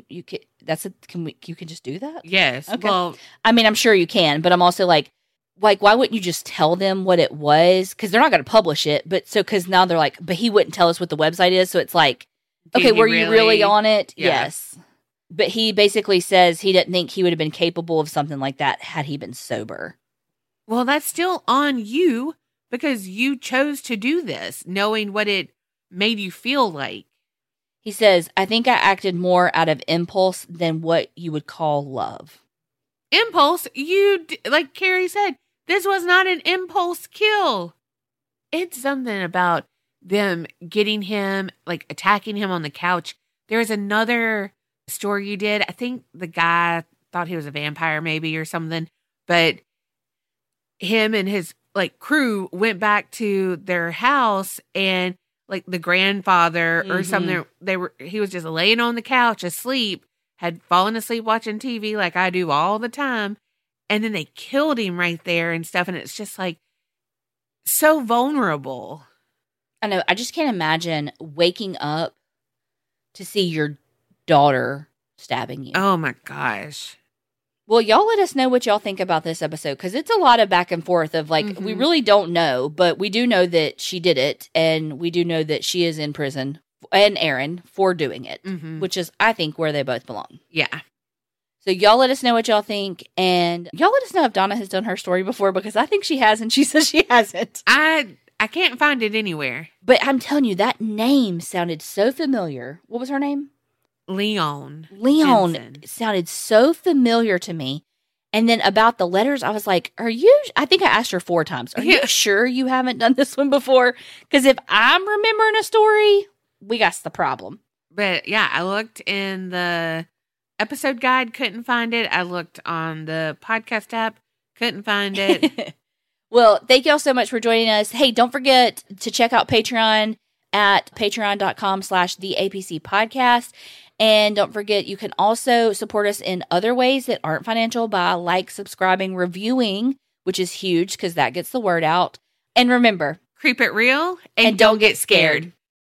S5: can just do that?
S4: Yes.
S5: Okay.
S4: Well,
S5: I mean, I'm sure you can, but I'm also like, why wouldn't you just tell them what it was? Because they're not going to publish it. But because now they're like, but he wouldn't tell us what the website is. So it's like,
S4: Did
S5: okay,
S4: he
S5: were you really on it?
S4: Yeah.
S5: Yes. But he basically says he didn't think he would have been capable of something like that had he been sober.
S4: well, that's still on you because you chose to do this, knowing what it made you feel like.
S5: He says, I think I acted more out of impulse than what you would call love.
S4: Impulse, like Carrie said, this was not an impulse kill. It's something about them getting him, like attacking him on the couch. There's another story you did. I think the guy thought he was a vampire maybe or something, but him and his like crew went back to their house and like the grandfather or
S5: Mhm.
S4: something, he was just laying on the couch asleep, had fallen asleep watching TV like I do all the time. And then they killed him right there and stuff. And it's just like so vulnerable.
S5: I know. I just can't imagine waking up to see your daughter stabbing you.
S4: Oh my gosh.
S5: Well, y'all let us know what y'all think about this episode because it's a lot of back and forth of like, we
S4: Mhm.
S5: really don't know, but we do know that she did it. And we do know that she is in prison and Aaron for doing it,
S4: Mhm.
S5: which is, I think, where they both belong.
S4: Yeah.
S5: So y'all let us know what y'all think. And y'all let us know if Donna has done her story before because I think she has and she says she hasn't.
S4: I can't find it anywhere.
S5: But I'm telling you, that name sounded so familiar. What was her name?
S4: Leon
S5: Henson sounded so familiar to me. And then about the letters, I was like, I think I asked her 4 times. Are you sure you haven't done this one before? Because if I'm remembering a story, we got the problem.
S4: But yeah, I looked in the episode guide, couldn't find it. I looked on the podcast app, couldn't find it.
S5: Well, thank you all so much for joining us. Hey, don't forget to check out Patreon at patreon.com/theapc podcast. And don't forget, you can also support us in other ways that aren't financial by subscribing, reviewing, which is huge because that gets the word out. And remember,
S4: creep it real and don't get scared.